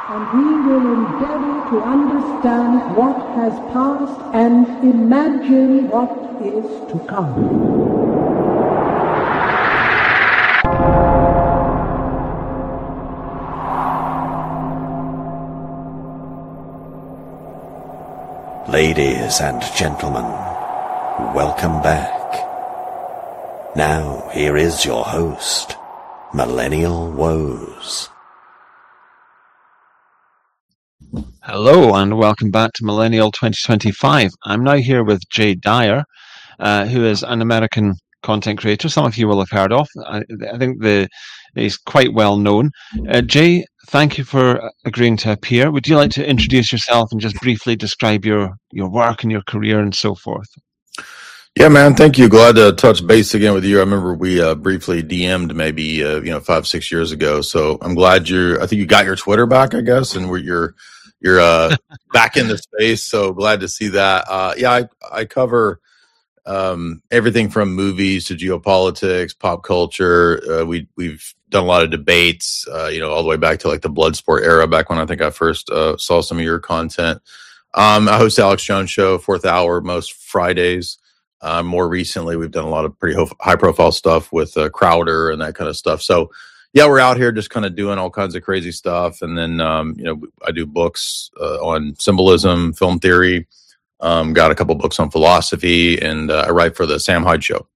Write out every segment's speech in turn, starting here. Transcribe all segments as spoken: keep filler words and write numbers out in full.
and we will endeavor to understand what has passed and imagine what is to come. Ladies and gentlemen, welcome back. Now, here is your host, Millennial Woes. Hello, and welcome back to Millennial twenty twenty-five. I'm now here with Jay Dyer, uh, who is an American content creator. Some of you will have heard of. I, I think the he's quite well known. Uh, Jay, thank you for agreeing to appear. Would you like to introduce yourself and just briefly describe your, your work and your career and so forth? Yeah, man. Thank you. Glad to touch base again with you. I remember we uh, briefly D M'd maybe uh, you know five, six years ago. So I'm glad you're. I think you got your Twitter back, I guess, and we're, you're you're uh, back in the space. So glad to see that. Uh, yeah, I I cover um, everything from movies to geopolitics, pop culture. Uh, we we've done a lot of debates. Uh, you know, all the way back to like the Bloodsport era, back when I think I first uh, saw some of your content. Um, I host the Alex Jones Show, fourth hour, most Fridays. Uh, more recently, we've done a lot of pretty ho- high-profile stuff with uh, Crowder and that kind of stuff. So, yeah, we're out here just kind of doing all kinds of crazy stuff. And then, um, you know, I do books uh, on symbolism, film theory. Um, got a couple books on philosophy, and uh, I write for the Sam Hyde Show.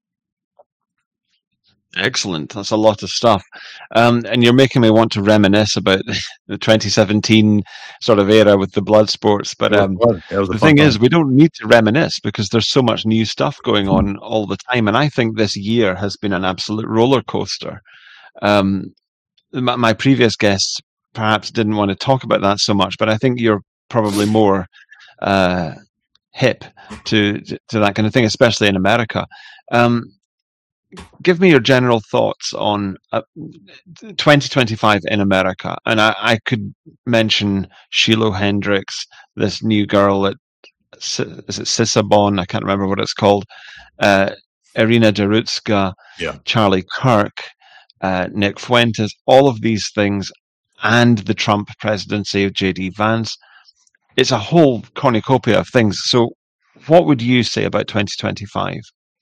Excellent. That's a lot of stuff. Um, and you're making me want to reminisce about the twenty seventeen sort of era with the blood sports. But um, the thing is, we don't need to reminisce because there's so much new stuff going on all the time. And I think this year has been an absolute roller coaster. Um, my, my previous guests perhaps didn't want to talk about that so much, but I think you're probably more uh, hip to, to that kind of thing, especially in America. Um, Give me your general thoughts on uh, twenty twenty-five in America. And I, I could mention Shiloh Hendricks, this new girl at, is it Sisabon? I can't remember what it's called. Uh, Irina Derutska, yeah. Charlie Kirk, uh, Nick Fuentes, all of these things, and the Trump presidency of J D Vance. It's a whole cornucopia of things. So what would you say about twenty twenty-five?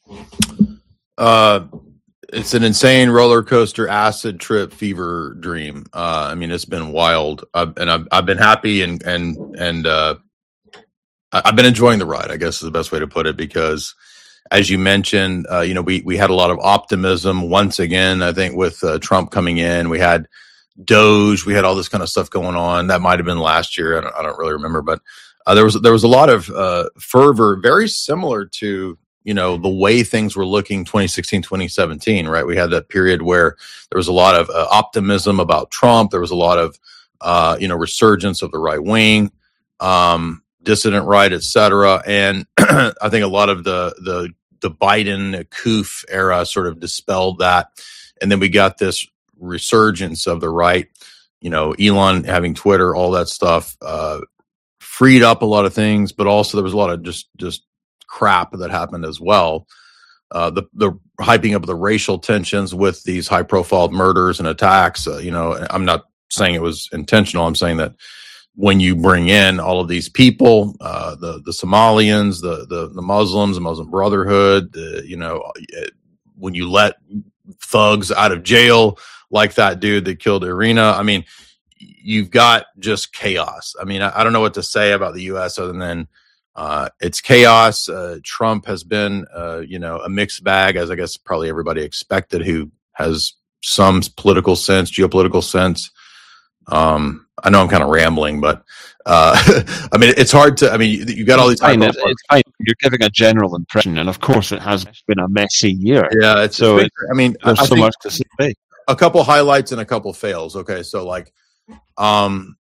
Uh, it's an insane roller coaster, acid trip, fever dream. Uh, I mean, it's been wild, I've, and I've I've been happy and and and uh, I've been enjoying the ride, I guess is the best way to put it. Because, as you mentioned, uh, you know, we we had a lot of optimism once again. I think with uh, Trump coming in, we had Doge, we had all this kind of stuff going on. That might have been last year. I don't, I don't really remember, but uh, there was there was a lot of uh, fervor, very similar to, you know, the way things were looking twenty sixteen, twenty seventeen, right? We had that period where there was a lot of uh, optimism about Trump. There was a lot of, uh, you know, resurgence of the right wing, um, dissident right, et cetera. And I think a lot of the, the, the Biden coof era sort of dispelled that. And then we got this resurgence of the right, you know, Elon having Twitter, all that stuff, uh, freed up a lot of things, but also there was a lot of just, just, crap that happened as well. Uh, the the hyping up of the racial tensions with these high profile murders and attacks. Uh, you know, I'm not saying it was intentional. I'm saying that when you bring in all of these people, uh, the the Somalians, the the the Muslims, the Muslim Brotherhood, uh, you know, when you let thugs out of jail like that dude that killed Irina, I mean, you've got just chaos. I mean, I, I don't know what to say about the U S other than Uh, it's chaos. Uh, Trump has been, uh, you know, a mixed bag, as I guess probably everybody expected, who has some political sense, geopolitical sense. Um, I know I'm kind of rambling, but uh, I mean, it's hard to. I mean, you, you got all these. Fine, it's, it's fine. You're giving a general impression, and of course, it has been a messy year. Yeah, it's so. It's, it, I mean, there's I so much to say. A couple highlights and a couple fails. Okay, so like, um,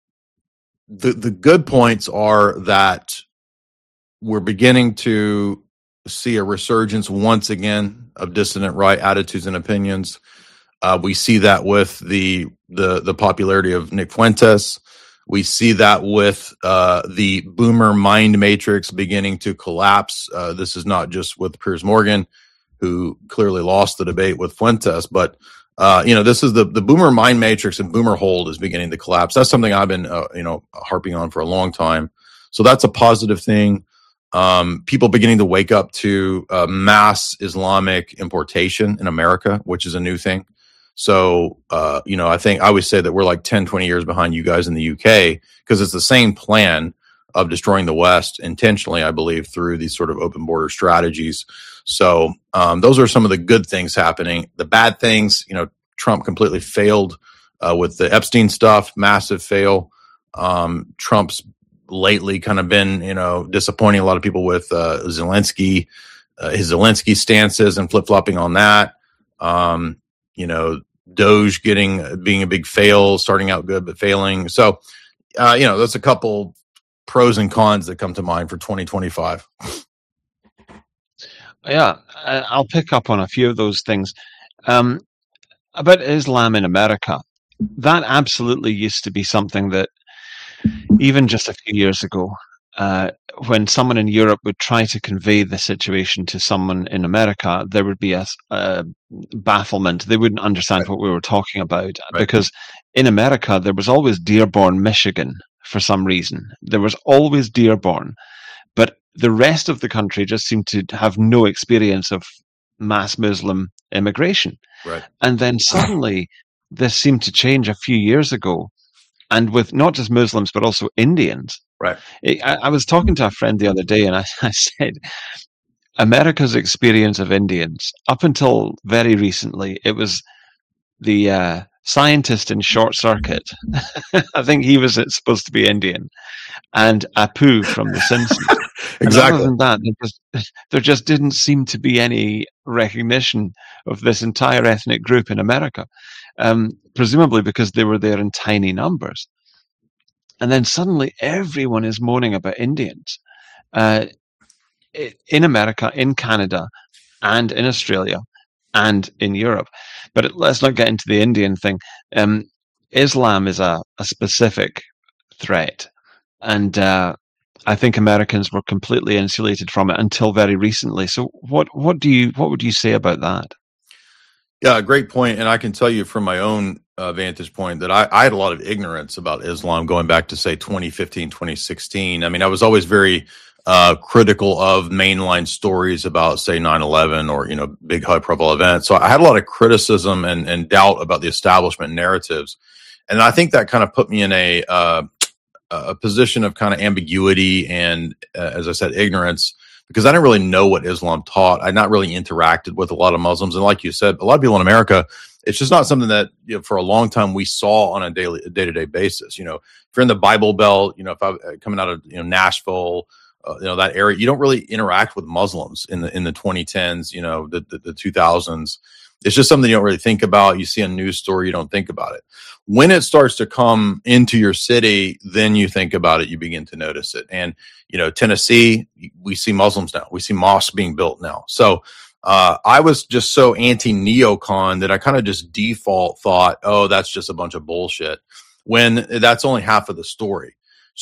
the the good points are that we're beginning to see a resurgence once again of dissident right attitudes and opinions. Uh, we see that with the the the popularity of Nick Fuentes. We see that with uh, the boomer mind matrix beginning to collapse. Uh, this is not just with Piers Morgan, who clearly lost the debate with Fuentes, but Uh, you know, this is the, the boomer mind matrix and boomer hold is beginning to collapse. That's something I've been, uh, you know, harping on for a long time. So that's a positive thing. Um, people beginning to wake up to uh, mass Islamic importation in America, which is a new thing. So, uh, you know, I think I always say that we're like ten, twenty years behind you guys in the U K because it's the same plan of destroying the West intentionally, I believe, through these sort of open border strategies. So um, those are some of the good things happening. The bad things, you know, Trump completely failed uh, with the Epstein stuff, massive fail. Um, Trump's lately kind of been, you know, disappointing a lot of people with uh, Zelensky, uh, his Zelensky stances and flip-flopping on that. Um, you know, Doge getting, being a big fail, starting out good, but failing. So, uh, you know, that's a couple pros and cons that come to mind for twenty twenty-five. Yeah, I'll pick up on a few of those things. Um, about Islam in America, that absolutely used to be something that even just a few years ago, uh, when someone in Europe would try to convey the situation to someone in America, there would be a, a bafflement. They wouldn't understand right. what we were talking about right. because in America, there was always Dearborn, Michigan. For some reason, there was always Dearborn, but the rest of the country just seemed to have no experience of mass Muslim immigration. Right. And then suddenly this seemed to change a few years ago, and with not just Muslims, but also Indians. Right. I, I was talking to a friend the other day and I, I said, America's experience of Indians, up until very recently, it was the, uh, scientist in Short Circuit. I think he was supposed to be Indian, and Apu from The Simpsons. Exactly. And other than that, there just, there just didn't seem to be any recognition of this entire ethnic group in America, um, presumably because they were there in tiny numbers. And then suddenly everyone is moaning about Indians uh, in America, in Canada, and in Australia. And in Europe. But it, let's not get into the Indian thing. Um, Islam is a, a specific threat. And uh, I think Americans were completely insulated from it until very recently. So what, what do you what would you say about that? Yeah, great point. And I can tell you from my own uh, vantage point that I, I had a lot of ignorance about Islam going back to, say, twenty fifteen, twenty sixteen. I mean, I was always very Uh, critical of mainline stories about, say, nine eleven or, you know, big high profile events. So I had a lot of criticism and, and doubt about the establishment narratives. And I think that kind of put me in a, uh, a position of kind of ambiguity and, uh, as I said, ignorance, because I didn't really know what Islam taught. I'd not really interacted with a lot of Muslims. And like you said, a lot of people in America, it's just not something that, you know, for a long time we saw on a daily, day-to-day basis. You know, if you're in the Bible Belt, you know, if I'm coming out of, you know, Nashville, Uh, you know, that area, you don't really interact with Muslims in the in the twenty tens, you know, the, the, the two thousands. It's just something you don't really think about. You see a news story, you don't think about it. When it starts to come into your city, then you think about it, you begin to notice it. And, you know, Tennessee, we see Muslims now. We see mosques being built now. So uh, I was just so anti-neocon that I kind of just default thought, oh, that's just a bunch of bullshit, when that's only half of the story.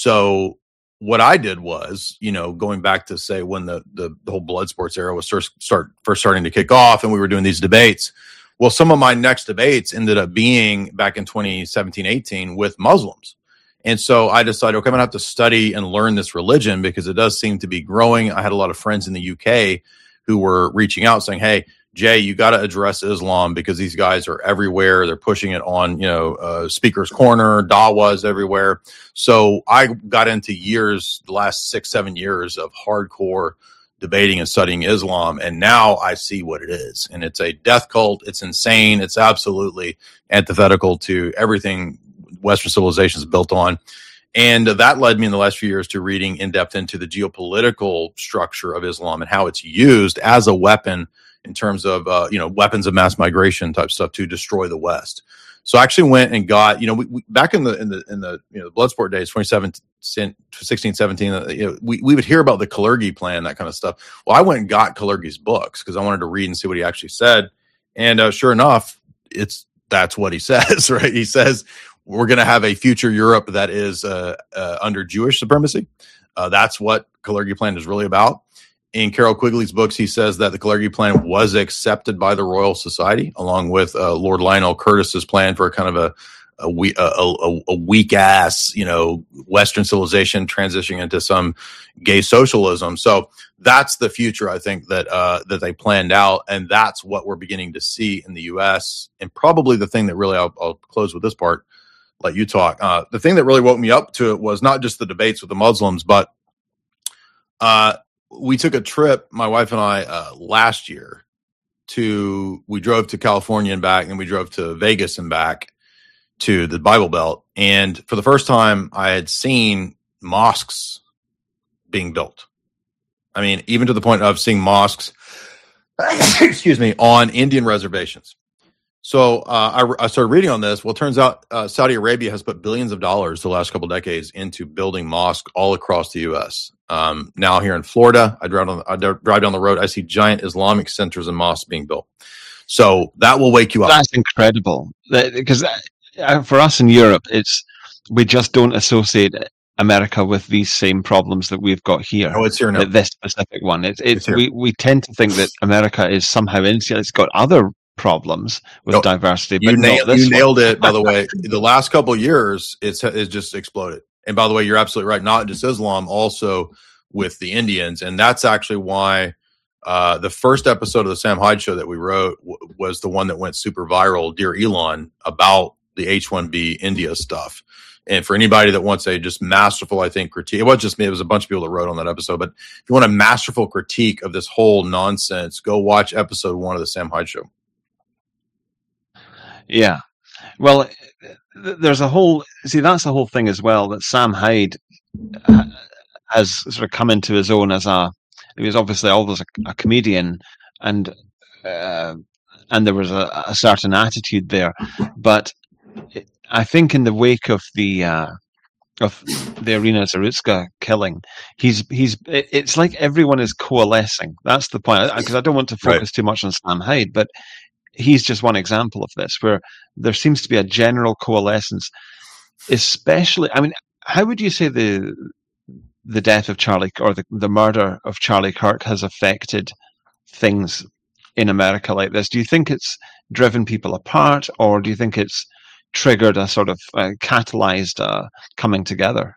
So what I did was, you know, going back to, say, when the, the, the whole blood sports era was first, start, first starting to kick off and we were doing these debates. Well, some of my next debates ended up being back in twenty seventeen, eighteen with Muslims. And so I decided, okay, I'm going to have to study and learn this religion because it does seem to be growing. I had a lot of friends in the U K who were reaching out saying, hey, Jay, you got to address Islam because these guys are everywhere. They're pushing it on, you know, uh, Speaker's Corner, Dawas everywhere. So I got into years, the last six, seven years of hardcore debating and studying Islam. And now I see what it is. And it's a death cult. It's insane. It's absolutely antithetical to everything Western civilization is built on. And that led me in the last few years to reading in depth into the geopolitical structure of Islam and how it's used as a weapon in terms of, uh, you know, weapons of mass migration type stuff to destroy the West. So I actually went and got, you know, we, we, back in the, in the, in the, you know, Bloodsport days, twenty sixteen, seventeen, uh, you know, we, we would hear about the Kalergi plan, that kind of stuff. Well, I went and got Kalergi's books because I wanted to read and see what he actually said. And uh, sure enough, it's, that's what he says, right? He says, we're going to have a future Europe that is uh, uh, under Jewish supremacy. Uh, that's what Kalergi plan is really about. in Carroll Quigley's books, he says that the Kalergi plan was accepted by the Royal Society, along with uh, Lord Lionel Curtis's plan for a kind of a a, we, a, a, a weak ass, you know, Western civilization transitioning into some gay socialism. So that's the future, I think, that uh, that they planned out, and that's what we're beginning to see in the U S. And probably the thing that really, I'll, I'll close with this part, let you talk. Uh, the thing that really woke me up to it was not just the debates with the Muslims, but uh, we took a trip, my wife and I, uh, last year to, we drove to California and back, and we drove to Vegas and back to the Bible Belt. And for the first time, I had seen mosques being built. I mean, even to the point of seeing mosques, excuse me, on Indian reservations. So uh, I, I started reading on this. Well, it turns out uh, Saudi Arabia has put billions of dollars the last couple of decades into building mosques all across the U S. Um, now here in Florida, I drive, on, I drive down the road, I see giant Islamic centers and mosques being built. So that will wake you up. That's incredible. Because uh, for us in Europe, it's we just don't associate America with these same problems that we've got here. Oh, it's here now. This specific one. It's, it's, it's we, we tend to think that America is somehow insular. It's got other problems with no, diversity. But you, nailed, you nailed it, by the way. The last couple of years, it's, it's just exploded. And by the way, you're absolutely right. Not just Islam, also with the Indians. And that's actually why uh, the first episode of the Sam Hyde Show that we wrote w- was the one that went super viral, Dear Elon, about the H one B India stuff. And for anybody that wants a just masterful, I think, critique, it wasn't just me, it was a bunch of people that wrote on that episode. But if you want a masterful critique of this whole nonsense, go watch episode one of the Sam Hyde Show. Yeah. Well, there's a whole, see, that's the whole thing as well, that Sam Hyde has sort of come into his own as a, he was obviously always a, a comedian, and uh, and there was a, a certain attitude there. But it, I think in the wake of the uh, of the Irina Zarutska killing, he's he's it's like everyone is coalescing. That's the point, because I don't want to focus right. too much on Sam Hyde, but he's just one example of this, where there seems to be a general coalescence, especially, I mean, how would you say the the death of Charlie, or the, the murder of Charlie Kirk has affected things in America like this? Do you think it's driven people apart, or do you think it's triggered a sort of uh, catalyzed uh, coming together?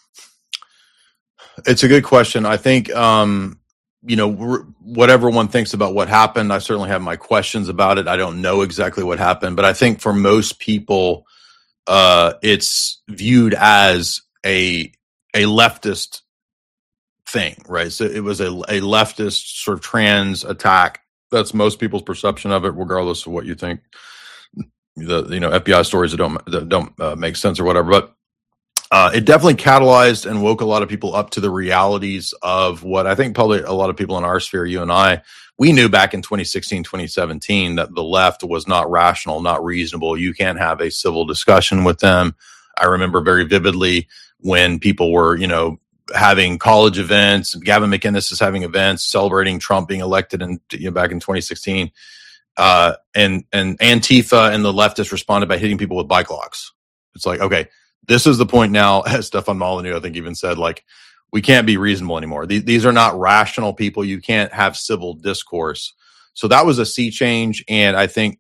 It's a good question. I think, um, you know, whatever one thinks about what happened, I certainly have my questions about it. I don't know exactly what happened, but I think for most people, uh, it's viewed as a a leftist thing, right? So it was a, a leftist sort of trans attack. That's most people's perception of it, regardless of what you think. The you know F B I stories that don't that don't uh, make sense or whatever, but uh, it definitely catalyzed and woke a lot of people up to the realities of what I think probably a lot of people in our sphere, you and I, we knew back in twenty sixteen, twenty seventeen that the left was not rational, not reasonable. You can't have a civil discussion with them. I remember very vividly when people were, you know, having college events. Gavin McInnes is having events celebrating Trump being elected in you know, back in twenty sixteen. Uh, and, and Antifa and the leftists responded by hitting people with bike locks. It's like, okay, this is the point now, as Stefan Molyneux, I think, even said, like, we can't be reasonable anymore. These, these are not rational people. You can't have civil discourse. So that was a sea change. And I think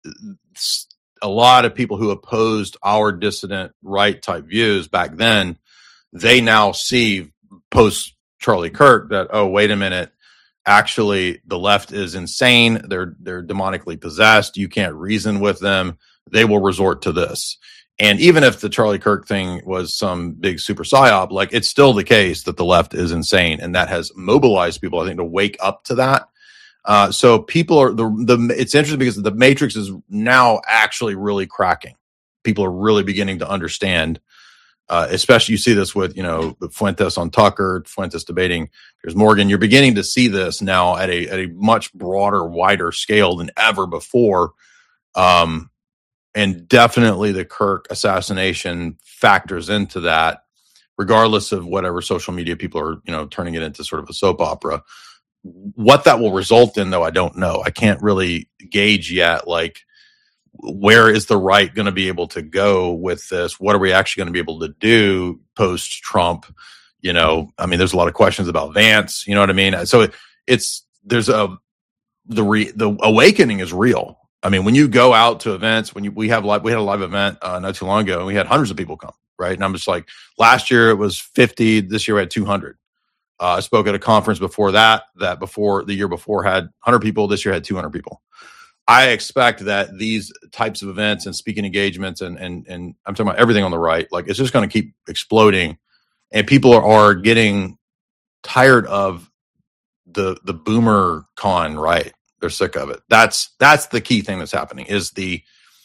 a lot of people who opposed our dissident right type views back then, they now see post Charlie Kirk that, oh, wait a minute. Actually, the left is insane. They're they're demonically possessed. You can't reason with them. They will resort to this. And even if the Charlie Kirk thing was some big super psyop, like it's still the case that the left is insane, and that has mobilized people, I think, to wake up to that. Uh, so people are the the. It's interesting because the matrix is now actually really cracking. People are really beginning to understand. Uh, especially you see this with, you know, Fuentes on Tucker, Fuentes debating Piers Morgan. You're beginning to see this now at a at a much broader, wider scale than ever before. Um, and definitely the Kirk assassination factors into that, regardless of whatever social media people are, you know, turning it into sort of a soap opera. What that will result in, though, I don't know. I can't really gauge yet, like, where is the right going to be able to go with this? What are we actually going to be able to do post Trump? You know, I mean, there's a lot of questions about Vance. You know what I mean? So it, it's there's a the re, the awakening is real. I mean, when you go out to events, when you we have live, we had a live event uh, not too long ago, and we had hundreds of people come. Right, and I'm just like, last year it was fifty. This year we had two hundred. Uh, I spoke at a conference before that. That before the year before had one hundred people. This year had two hundred people. I expect that these types of events and speaking engagements and and and I'm talking about everything on the right, like it's just going to keep exploding, and people are, are getting tired of the the boomer con. Right, they're sick of it. That's that's the key thing that's happening. Is the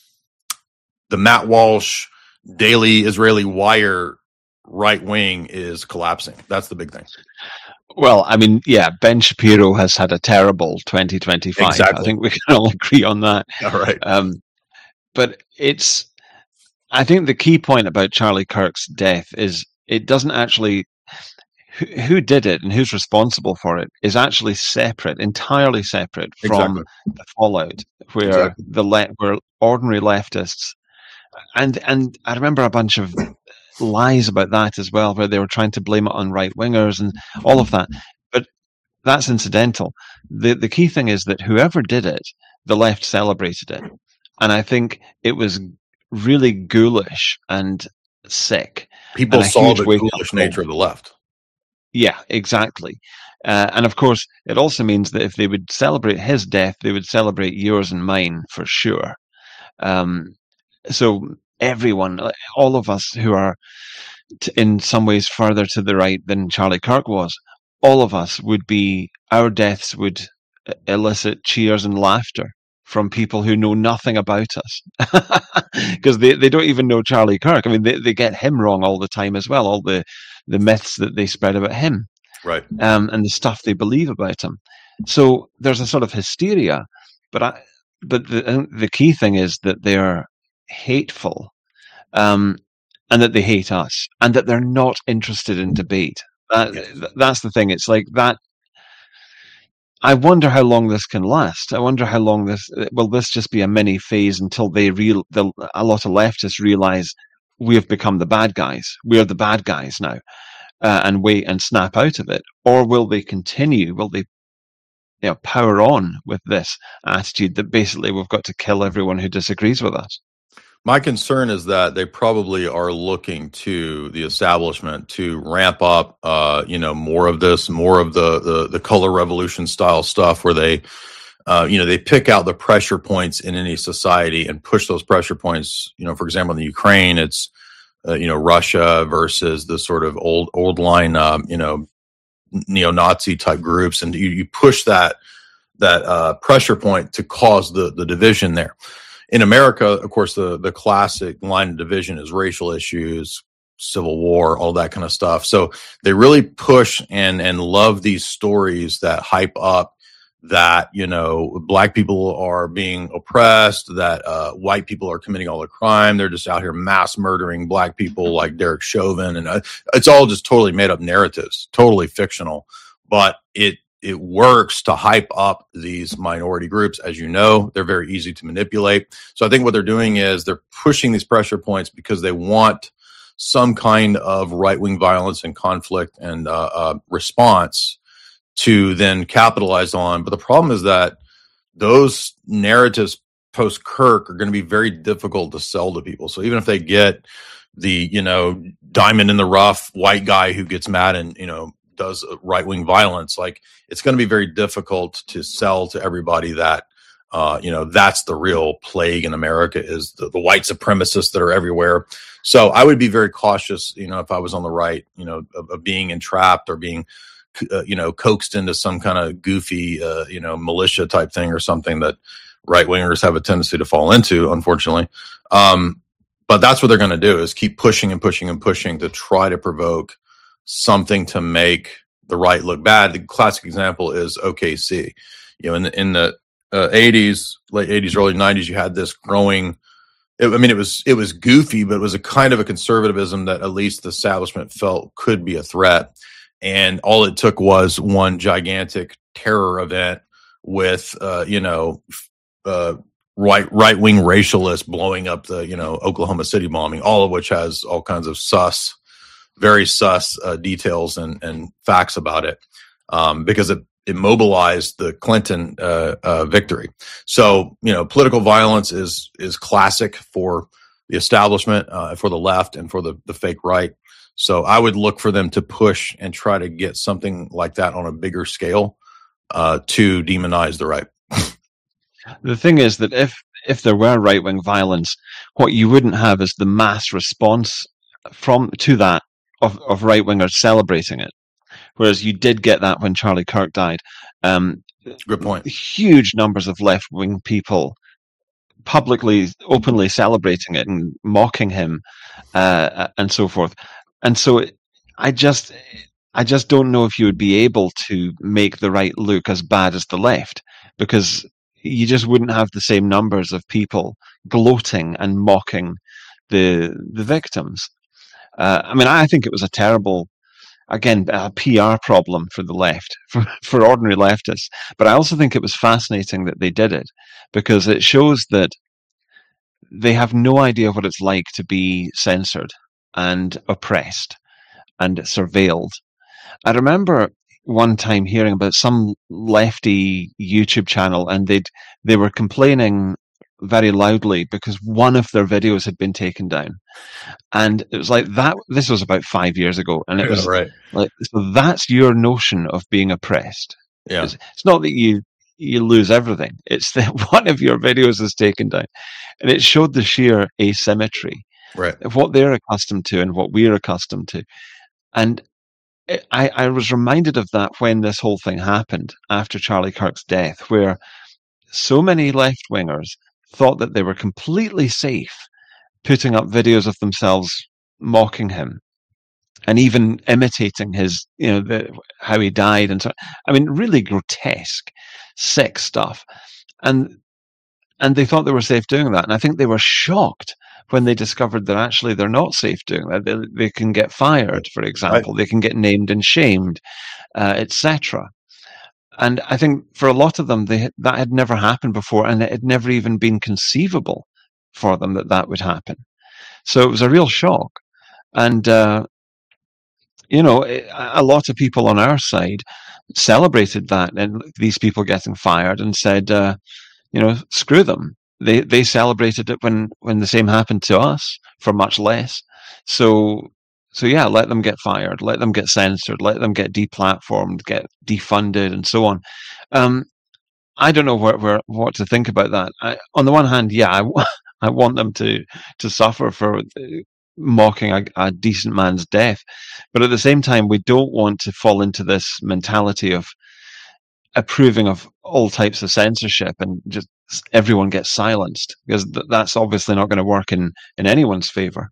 the Matt Walsh Daily Israeli Wire right wing is collapsing. That's the big thing. Well, I mean, yeah, Ben Shapiro has had a terrible twenty twenty-five. Exactly. I think we can all agree on that. All right. Um, but it's, I think the key point about Charlie Kirk's death is it doesn't actually, who, who did it and who's responsible for it is actually separate, entirely separate from exactly. the fallout, where exactly. the le- where ordinary leftists, and and I remember a bunch of lies about that as well, where they were trying to blame it on right-wingers and all of that. But that's incidental. The the key thing is that whoever did it, the left celebrated it. And I think it was really ghoulish and sick. People and saw the ghoulish nature of the left. Yeah, exactly. Uh, and of course, it also means that if they would celebrate his death, they would celebrate yours and mine for sure. Um, so everyone, all of us who are t- in some ways further to the right than Charlie Kirk was, all of us would be, our deaths would elicit cheers and laughter from people who know nothing about us. Because they, they don't even know Charlie Kirk. I mean, they, they get him wrong all the time as well, all the, the myths that they spread about him. Right. Um, and the stuff they believe about him. So there's a sort of hysteria, but I, but the, the key thing is that they are hateful, um, and that they hate us, and that they're not interested in debate. That, yes. That's the thing. It's like that. I wonder how long this can last. I wonder how long this will this just be a mini phase until they real the, a lot of leftists realize we have become the bad guys. We are the bad guys now, uh, and wait and snap out of it, or will they continue? Will they, you know, power on with this attitude that basically we've got to kill everyone who disagrees with us? My concern is that they probably are looking to the establishment to ramp up, uh, you know, more of this, more of the, the, the color revolution style stuff where they, uh, you know, they pick out the pressure points in any society and push those pressure points. You know, for example, in the Ukraine, it's, uh, you know, Russia versus the sort of old, old line, um, you know, neo-Nazi type groups. And you, you push that, that, uh, pressure point to cause the, the division there. In America, of course, the, the classic line of division is racial issues, civil war, all that kind of stuff. So they really push and, and love these stories that hype up that, you know, black people are being oppressed, that uh, white people are committing all the crime. They're just out here mass murdering black people like Derek Chauvin. And uh, it's all just totally made up narratives, totally fictional. But it It works to hype up these minority groups. As you know, they're very easy to manipulate. So I think what they're doing is they're pushing these pressure points because they want some kind of right-wing violence and conflict and uh, uh, response to then capitalize on. But the problem is that those narratives post-Kirk are going to be very difficult to sell to people. So even if they get the, you know, diamond in the rough white guy who gets mad and, you know, does right-wing violence, like it's going to be very difficult to sell to everybody that, uh, you know, that's the real plague in America is the, the white supremacists that are everywhere. So I would be very cautious, you know, if I was on the right, you know, of, of being entrapped or being, uh, you know, coaxed into some kind of goofy, uh, you know, militia type thing or something that right-wingers have a tendency to fall into, unfortunately. Um, but that's what they're going to do is keep pushing and pushing and pushing to try to provoke something to make the right look bad. The classic example is O K C. You know, in the, in the uh, eighties, late eighties, early nineties, you had this growing. It, I mean, it was it was goofy, but it was a kind of a conservatism that at least the establishment felt could be a threat. And all it took was one gigantic terror event with, uh, you know, uh, right right wing racialists blowing up the, you know, Oklahoma City bombing, all of which has all kinds of sus very sus uh, details and, and facts about it, um, because it, it mobilized the Clinton uh, uh, victory. So, you know, political violence is is classic for the establishment, uh, for the left, and for the, the fake right. So I would look for them to push and try to get something like that on a bigger scale uh, to demonize the right. The thing is that if if there were right-wing violence, what you wouldn't have is the mass response from to that of, of right-wingers celebrating it. Whereas you did get that when Charlie Kirk died. Um, Good point. Huge numbers of left-wing people publicly, openly celebrating it and mocking him, uh, and so forth. And so it, I just, I just don't know if you would be able to make the right look as bad as the left, because you just wouldn't have the same numbers of people gloating and mocking the the victims. Uh, I mean, I think it was a terrible, again, a P R problem for the left, for, for ordinary leftists. But I also think it was fascinating that they did it, because it shows that they have no idea what it's like to be censored and oppressed and surveilled. I remember one time hearing about some lefty YouTube channel, and they'd they were complaining very loudly because one of their videos had been taken down. And it was like that. This was about five years ago, and it was right. like, so that's your notion of being oppressed. Yeah, it's, it's not that you you lose everything; it's that one of your videos is taken down, and it showed the sheer asymmetry right. of what they're accustomed to and what we're accustomed to. And it, I, I was reminded of that when this whole thing happened after Charlie Kirk's death, where so many left wingers thought that they were completely safe putting up videos of themselves mocking him and even imitating his, you know, the, how he died. And so, I mean, really grotesque, sick stuff. And, and they thought they were safe doing that. And I think they were shocked when they discovered that actually they're not safe doing that. They, they can get fired, for example, right. They can get named and shamed, uh, et cetera. And I think for a lot of them, they, that had never happened before, and it had never even been conceivable for them that that would happen. So it was a real shock. And, uh, you know, it, a lot of people on our side celebrated that, and these people getting fired, and said, uh, you know, screw them. They they celebrated it when, when the same happened to us for much less. So so yeah, let them get fired, let them get censored, let them get deplatformed, get defunded, and so on. Um, I don't know where, where what to think about that. I, on the one hand, yeah, I, I want them to to suffer for mocking a, a decent man's death, but at the same time, we don't want to fall into this mentality of approving of all types of censorship and just everyone gets silenced, because th- that's obviously not going to work in, in anyone's favor.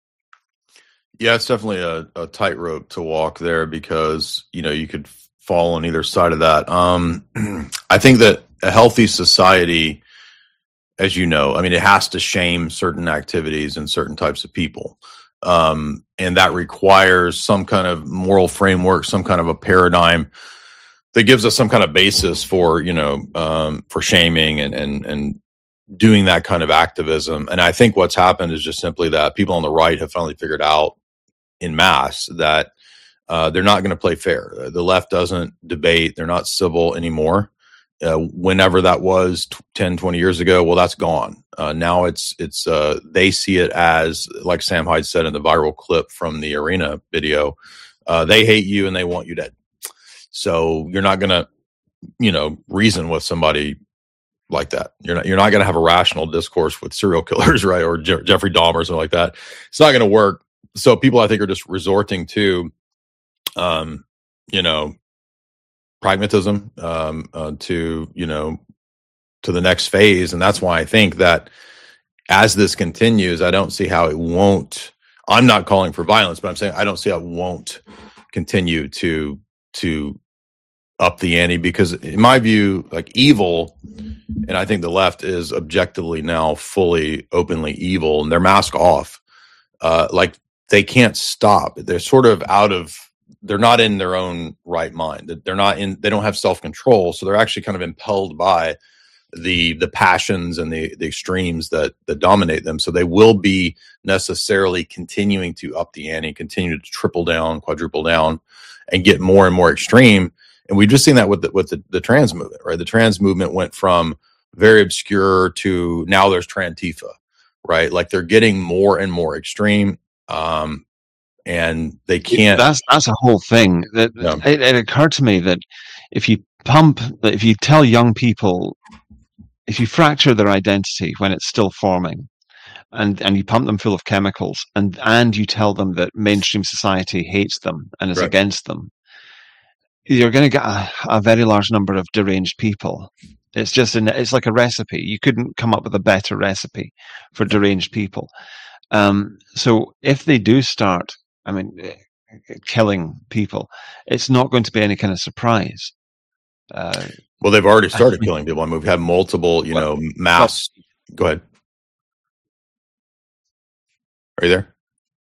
Yeah, it's definitely a, a tightrope to walk there, because, you know, you could fall on either side of that. Um, I think that a healthy society, as you know, I mean, it has to shame certain activities and certain types of people. Um, and that requires some kind of moral framework, some kind of a paradigm that gives us some kind of basis for, you know, um, for shaming and, and, and doing that kind of activism. And I think what's happened is just simply that people on the right have finally figured out in mass that uh, they're not going to play fair. The left doesn't debate. They're not civil anymore. Uh, whenever that was ten, twenty years ago, well, that's gone. Uh, now it's, it's, uh, they see it as, like Sam Hyde said in the viral clip from the Arena video, uh, they hate you and they want you dead. So you're not going to, you know, reason with somebody like that. You're not, you're not going to have a rational discourse with serial killers, right? Or Je- Jeffrey Dahmer or something like that. It's not going to work. So people, I think, are just resorting to, um, you know, pragmatism, um, uh, to, you know, to the next phase. And that's why I think that as this continues, I don't see how it won't, I'm not calling for violence, but I'm saying I don't see how it won't continue to, to up the ante, because in my view, like evil, and I think the left is objectively now fully openly evil, and they're mask off. Uh, like they can't stop. They're sort of out of, they're not in their own right mind. They're not in, they don't have self-control. So they're actually kind of impelled by the the passions and the, the extremes that that dominate them. So they will be necessarily continuing to up the ante, continue to triple down, quadruple down, and get more and more extreme. And we've just seen that with the, with the, the trans movement, right? The trans movement went from very obscure to now there's Trantifa, right? Like they're getting more and more extreme, um, and they can't. That's that's a whole thing. That yeah. it, it occurred to me that if you pump, if you tell young people, if you fracture their identity when it's still forming, and and you pump them full of chemicals, and and you tell them that mainstream society hates them and is right. against them, you're going to get a, a very large number of deranged people. It's just an, it's like a recipe. You couldn't come up with a better recipe for deranged people. Um, so if they do start, I mean, killing people, it's not going to be any kind of surprise. Uh, well, they've already started I, killing people. I mean, we've had multiple, you well, know, mass. Well, go ahead. Are you there?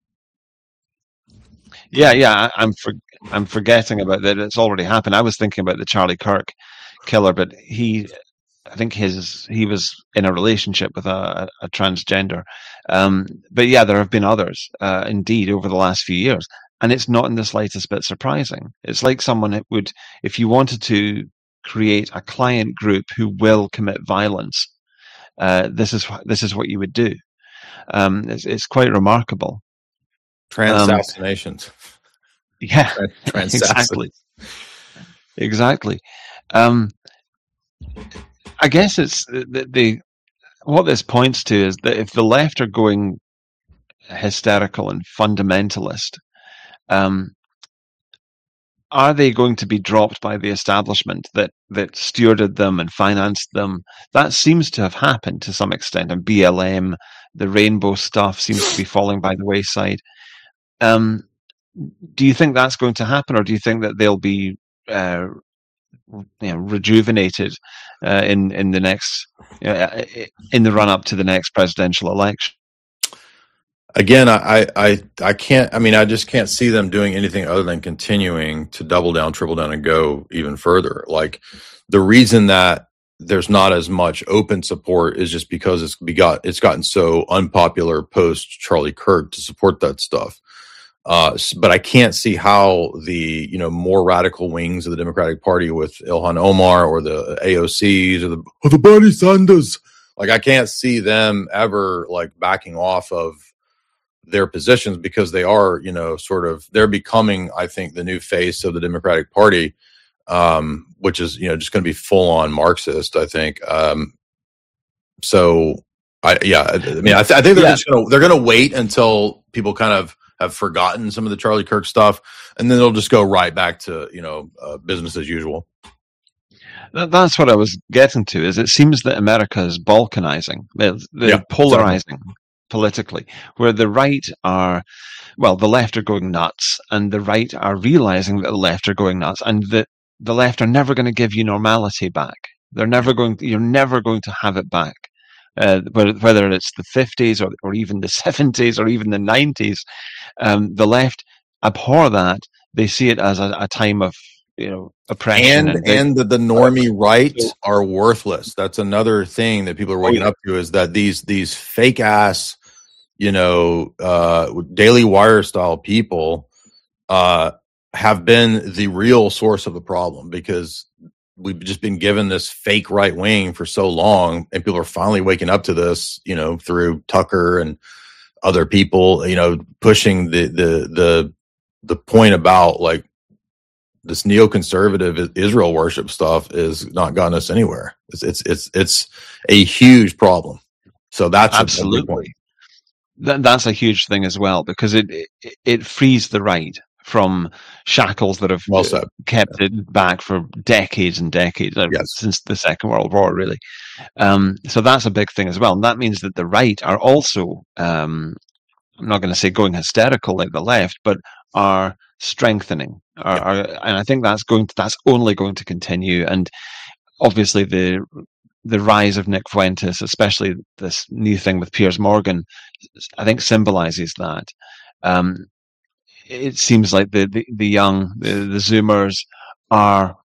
Yeah, yeah. I, I'm for, I'm forgetting about that. It's already happened. I was thinking about the Charlie Kirk killer, but he, I think his he was in a relationship with a, a transgender. Um, but yeah, there have been others, uh, indeed, over the last few years, and it's not in the slightest bit surprising. It's like someone that would, if you wanted to create a client group who will commit violence, uh, this is this is what you would do. Um, it's, it's quite remarkable. Transassassinations. Um, yeah, Trans- exactly. Exactly. Um, I guess it's the, the what this points to is that if the left are going hysterical and fundamentalist, um, are they going to be dropped by the establishment that that stewarded them and financed them? That seems to have happened to some extent. And B L M, the rainbow stuff, seems to be falling by the wayside. Um, do you think that's going to happen, or do you think that they'll be uh, you know, rejuvenated uh, in in the next uh, in the run up to the next presidential election? Again, I, I I can't. I mean, I just can't see them doing anything other than continuing to double down, triple down, and go even further. Like the reason that there's not as much open support is just because it's begot it's gotten so unpopular post Charlie Kirk to support that stuff. Uh, but I can't see how the, you know, more radical wings of the Democratic Party with Ilhan Omar or the A O Cs or the, or the Bernie Sanders, like I can't see them ever like backing off of their positions, because they are, you know, sort of, they're becoming, I think, the new face of the Democratic Party, um, which is, you know, just going to be full on Marxist, I think. Um, so I, yeah, I, I mean, I, th- I think they're yeah. just going to, they're going to wait until people kind of have forgotten some of the Charlie Kirk stuff, and then they'll just go right back to, you know, uh, business as usual. That's what I was getting to, is it seems that America is balkanizing. They're, they're yeah, polarizing exactly. politically, where the right are, well, the left are going nuts, and the right are realizing that the left are going nuts, and that the left are never going to give you normality back. They're never going to, you're never going to have it back. Uh, whether it's the fifties or, or even the seventies or even the nineties, um, the left abhor that. They see it as a, a time of, you know, oppression. And and, they, and the, the normie right so, are worthless. That's another thing that people are waking oh, yeah. up to, is that these these fake ass, you know, uh, Daily Wire style people uh, have been the real source of the problem, because we've just been given this fake right wing for so long, and people are finally waking up to this, you know, through Tucker and other people, you know, pushing the, the, the, the point about like this neoconservative Israel worship stuff is not gotten us anywhere. It's, it's, it's, it's a huge problem. So that's absolutely, that, that's a huge thing as well, because it, it, it frees the right from shackles that have well kept yeah. it back for decades and decades, yes. since the Second World War, really. Um, so that's a big thing as well. And that means that the right are also, um, I'm not going to say going hysterical like the left, but are strengthening. Are, yeah. are, and I think that's going to, that's only going to continue. And obviously the the rise of Nick Fuentes, especially this new thing with Piers Morgan, I think symbolizes that. Um, it seems like the, the, the young, the, the Zoomers are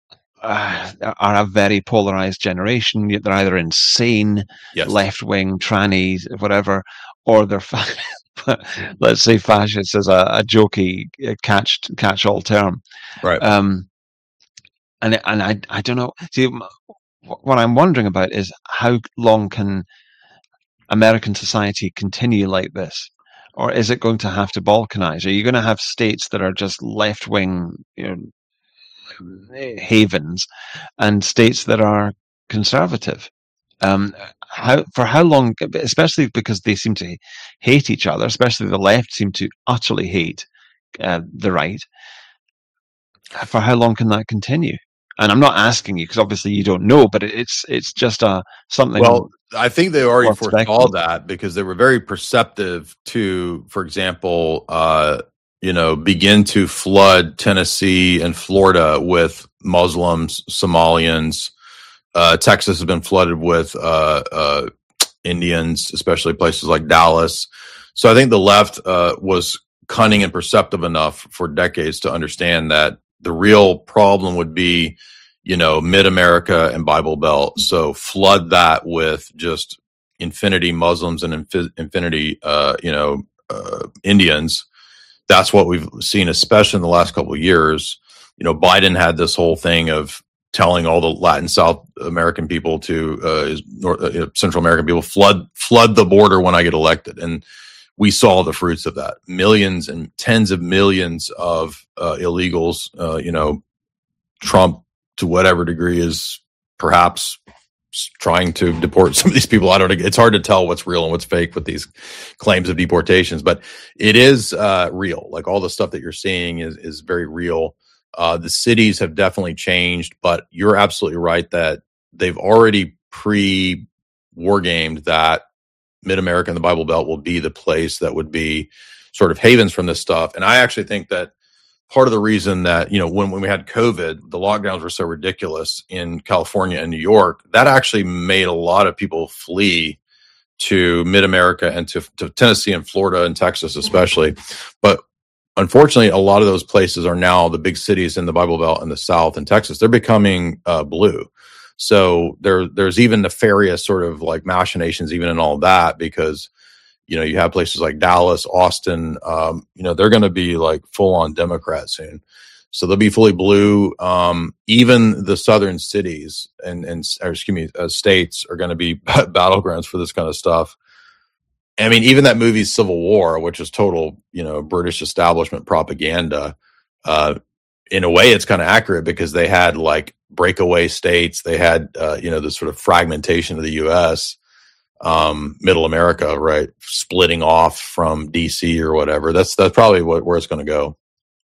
uh, are a very polarized generation. They're either insane, yes. left-wing, trannies, whatever, or they're, fa- let's say fascists as a, a jokey catch, catch-all term. Right. Um, and and I, I don't know. See, what I'm wondering about is how long can American society continue like this? Or is it going to have to balkanize? Are you going to have states that are just left-wing, you know, havens, and states that are conservative? Um, how for how long? Especially because they seem to hate each other. Especially the left seem to utterly hate uh, the right. For how long can that continue? And I'm not asking you because obviously you don't know, but it's it's just a something. Well, I think they already foresaw that because they were very perceptive to, for example, uh, you know, begin to flood Tennessee and Florida with Muslims, Somalians. Uh, Texas has been flooded with uh, uh, Indians, especially places like Dallas. So I think the left uh, was cunning and perceptive enough for decades to understand that the real problem would be, you know, mid-America and Bible Belt. So flood that with just infinity Muslims and infi- infinity, uh, you know, uh, Indians. That's what we've seen, especially in the last couple of years. You know, Biden had this whole thing of telling all the Latin South American people to uh, North, uh, Central American people, flood flood the border when I get elected. And we saw the fruits of that. Millions and tens of millions of uh, illegals, uh, you know, Trump, to whatever degree, is perhaps trying to deport some of these people. I don't know. It's hard to tell what's real and what's fake with these claims of deportations, but it is uh, real. Like all the stuff that you're seeing is, is very real. Uh, the cities have definitely changed, but you're absolutely right that they've already pre-war gamed that Mid-America and the Bible Belt will be the place that would be sort of havens from this stuff. And I actually think that part of the reason that, you know, when, when we had COVID, the lockdowns were so ridiculous in California and New York, that actually made a lot of people flee to Mid-America and to, to Tennessee and Florida and Texas especially. But unfortunately, a lot of those places are now the big cities in the Bible Belt in the South and Texas. They're becoming uh, blue. So there, there's even nefarious sort of like machinations even in all that, because, you know, you have places like Dallas, Austin, um, you know, they're going to be like full on Democrat soon. So they'll be fully blue. Um, even the southern cities and, and or excuse me, uh, states are going to be battlegrounds for this kind of stuff. I mean, even that movie Civil War, which is total, you know, British establishment propaganda, uh, in a way it's kind of accurate because they had like breakaway states. They had, uh, you know, this sort of fragmentation of the U S, um, middle America, right? Splitting off from D C or whatever. That's, that's probably what, where it's going to go.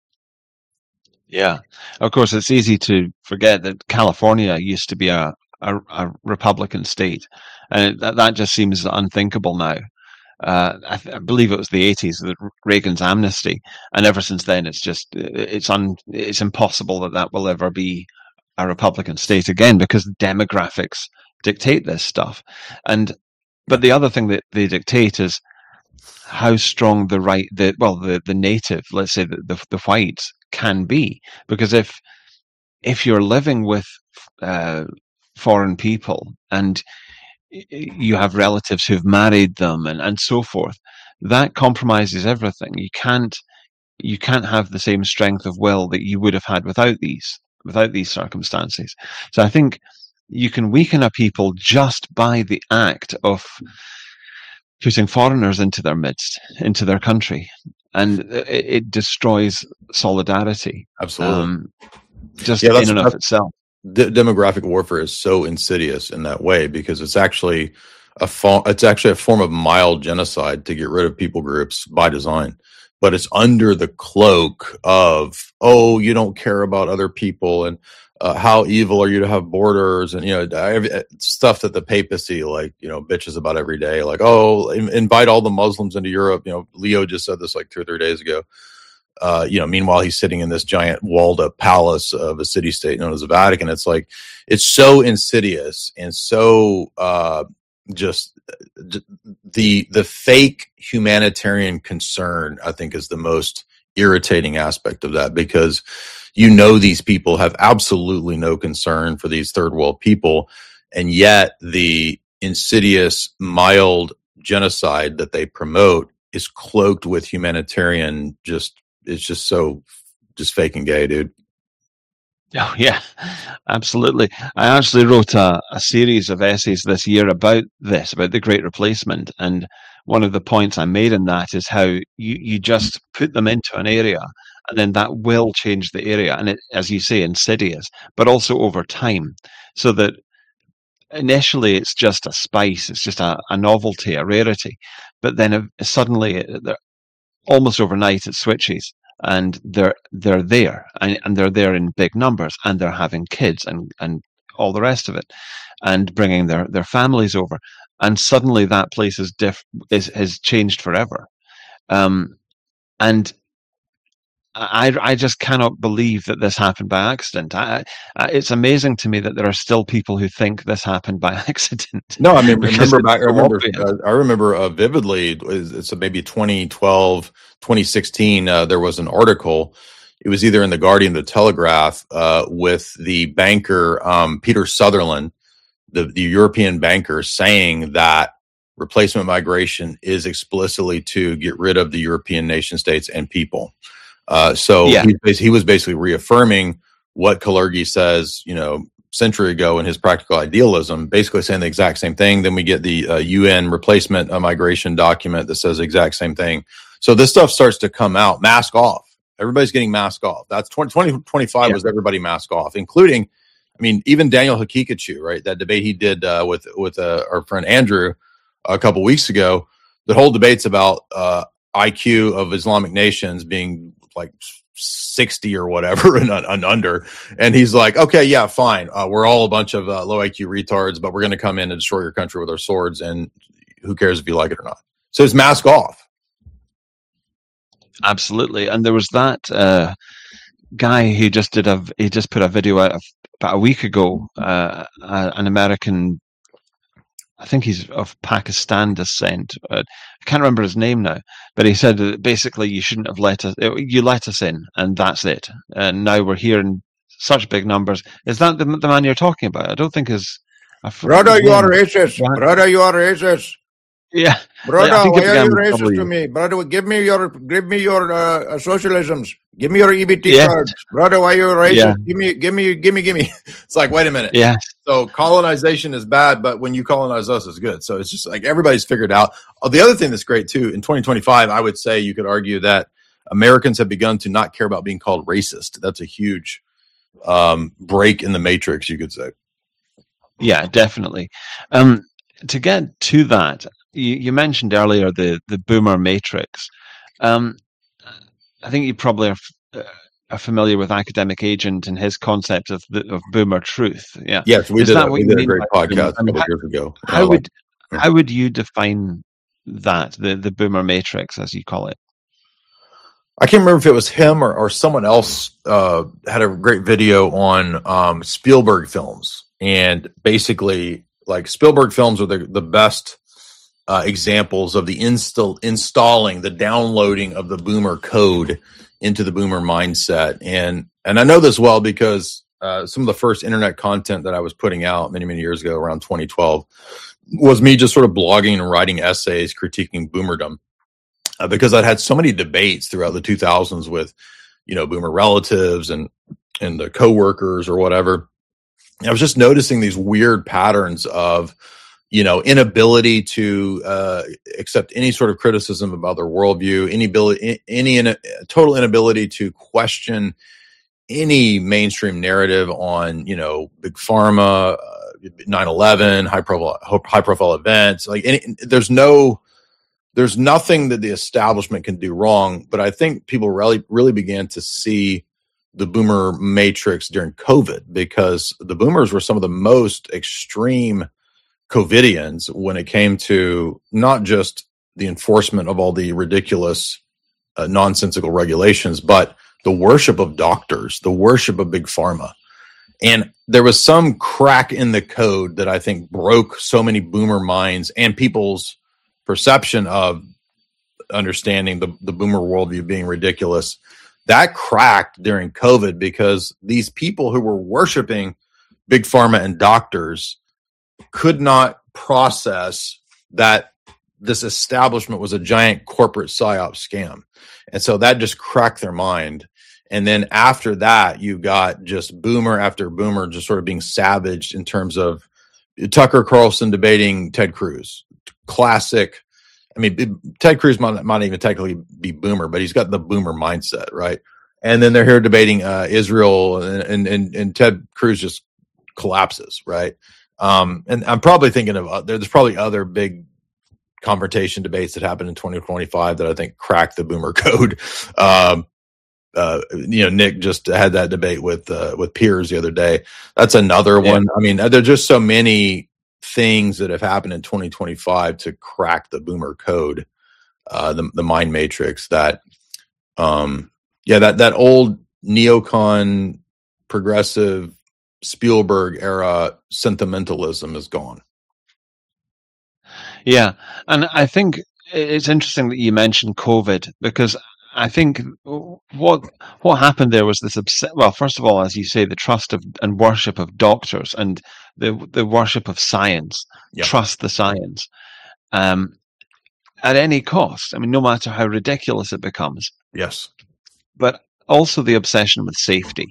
Yeah. Of course, it's easy to forget that California used to be a, a, a Republican state. And that, that just seems unthinkable now. Uh, I, th- I believe it was the eighties, with Reagan's amnesty, and ever since then, it's just it's un it's impossible that that will ever be a Republican state again, because demographics dictate this stuff. And but the other thing that they dictate is how strong the right, the well, the the native, let's say the the, the whites can be, because if if you're living with uh, foreign people and you have relatives who've married them and, and so forth, that compromises everything. You can't you can't have the same strength of will that you would have had without these without these circumstances. So I think you can weaken a people just by the act of putting foreigners into their midst, into their country, and it, it destroys solidarity. Absolutely, um, just yeah, in and of itself. D- demographic warfare is so insidious in that way because it's actually a fo- it's actually a form of mild genocide to get rid of people groups by design, but it's under the cloak of, oh, you don't care about other people, and uh, how evil are you to have borders, and you know, every, stuff that the papacy like you know bitches about every day, like, oh, in- invite all the Muslims into Europe. You know, Leo just said this like two or three days ago. Uh, you know, meanwhile, he's sitting in this giant walled up palace of a city state known as the Vatican. It's like, it's so insidious and so, uh, just the, the fake humanitarian concern, I think, is the most irritating aspect of that, because you know, these people have absolutely no concern for these third world people. And yet the insidious, mild genocide that they promote is cloaked with humanitarian, just, it's just so just fake and gay, dude. Oh, yeah, absolutely. I actually wrote a, a series of essays this year about this, about the Great Replacement. And one of the points I made in that is how you, you just put them into an area, and then that will change the area. And it, as you say, insidious, but also over time. So that initially it's just a spice, it's just a, a novelty, a rarity. But then uh, suddenly, uh, almost overnight, it switches. And they're they're there, and, and they're there in big numbers, and they're having kids and, and all the rest of it, and bringing their, their families over, and suddenly that place is diff is has changed forever, um, and I I just cannot believe that this happened by accident. I, I, it's amazing to me that there are still people who think this happened by accident. No, I mean, remember back, I remember, uh, I remember uh, vividly. It's maybe twenty twelve, twenty sixteen. Uh, there was an article. It was either in the Guardian or the Telegraph uh, with the banker um, Peter Sutherland, the, the European banker, saying that replacement migration is explicitly to get rid of the European nation states and people. Uh, so yeah. he, he was basically reaffirming what Kalergi says, you know, century ago in his Practical Idealism, basically saying the exact same thing. Then we get the uh, U N replacement uh, migration document that says the exact same thing. So this stuff starts to come out. Mask off. Everybody's getting mask off. That's twenty twenty-five yeah. was everybody mask off, including, I mean, even Daniel Hakikachu, right? That debate he did uh, with with uh, our friend Andrew a couple weeks ago. The whole debate's about uh, I Q of Islamic nations being like sixty or whatever and, and under. And he's like, okay, yeah, fine. Uh, we're all a bunch of uh, low I Q retards, but we're going to come in and destroy your country with our swords. And who cares if you like it or not? So it's mask off. Absolutely. And there was that uh, guy who just did a, he just put a video out of, about a week ago, uh, uh, an American, I think he's of Pakistan descent. Uh, I can't remember his name now, but he said that basically you shouldn't have let us, you let us in, and that's it. And now we're here in such big numbers. Is that the, the man you're talking about? I don't think his... Brother, you are racist. Right. Brother, you are racist. Yeah, brother, like, why are you racist probably... to me, brother? Give me your, give me your uh, socialisms. Give me your E B T yeah. cards, brother. Why are you racist? Yeah. Give me, give me, give me, give me. It's like, wait a minute. Yeah. So colonization is bad, but when you colonize us, it's good. So it's just like everybody's figured out. Oh, the other thing that's great too, in twenty twenty-five, I would say you could argue that Americans have begun to not care about being called racist. That's a huge um, break in the matrix, you could say. Yeah, definitely. Um, to get to that. You, you mentioned earlier the, the boomer matrix. Um, I think you probably are, uh, are familiar with Academic Agent and his concept of the, of boomer truth. Yeah. Yes, we Is did, a, we did a great podcast a couple how, years ago. How would how would you define that, the, the boomer matrix, as you call it? I can't remember if it was him or, or someone else uh, had a great video on um, Spielberg films. And basically, like Spielberg films are the, the best Uh, examples of the install installing the downloading of the boomer code into the boomer mindset. And and I know this well because uh, some of the first internet content that I was putting out many, many years ago, around twenty twelve, was me just sort of blogging and writing essays critiquing boomerdom. Uh, because I'd had so many debates throughout the two thousands with, you know, boomer relatives and, and the coworkers or whatever. I was just noticing these weird patterns of, you know, inability to uh, accept any sort of criticism about their worldview, any ability, any in, total inability to question any mainstream narrative on, you know, big pharma, uh, nine eleven, high profile, high profile events. Like, any, there's no, there's nothing that the establishment can do wrong. But I think people really, really began to see the boomer matrix during COVID, because the boomers were some of the most extreme COVIDians when it came to not just the enforcement of all the ridiculous, uh, nonsensical regulations, but the worship of doctors, the worship of big pharma. And there was some crack in the code that I think broke so many boomer minds and people's perception of understanding the, the boomer worldview being ridiculous, that cracked during COVID because these people who were worshiping big pharma and doctors could not process that this establishment was a giant corporate psyop scam. And so that just cracked their mind. And then after that, you got just boomer after boomer just sort of being savaged in terms of Tucker Carlson debating Ted Cruz. Classic. I mean, Ted Cruz might, might even technically be boomer, but he's got the boomer mindset, right? And then they're here debating uh, Israel, and, and and and Ted Cruz just collapses, right? Um, and I'm probably thinking of uh, there's probably other big confrontation debates that happened in twenty twenty-five that I think cracked the boomer code. Um, uh, you know, Nick just had that debate with uh, with Piers the other day. That's another yeah. one. I mean, there's just so many things that have happened in twenty twenty-five to crack the boomer code, uh, the the mind matrix. That, um, yeah, that that old neocon progressive Spielberg era sentimentalism is gone. Yeah, and I think it's interesting that you mentioned COVID, because I think what what happened there was this obs- well, first of all, as you say, the trust of and worship of doctors and the the worship of science. Yeah. Trust the science um, at any cost. I mean, no matter how ridiculous it becomes. Yes, but also the obsession with safety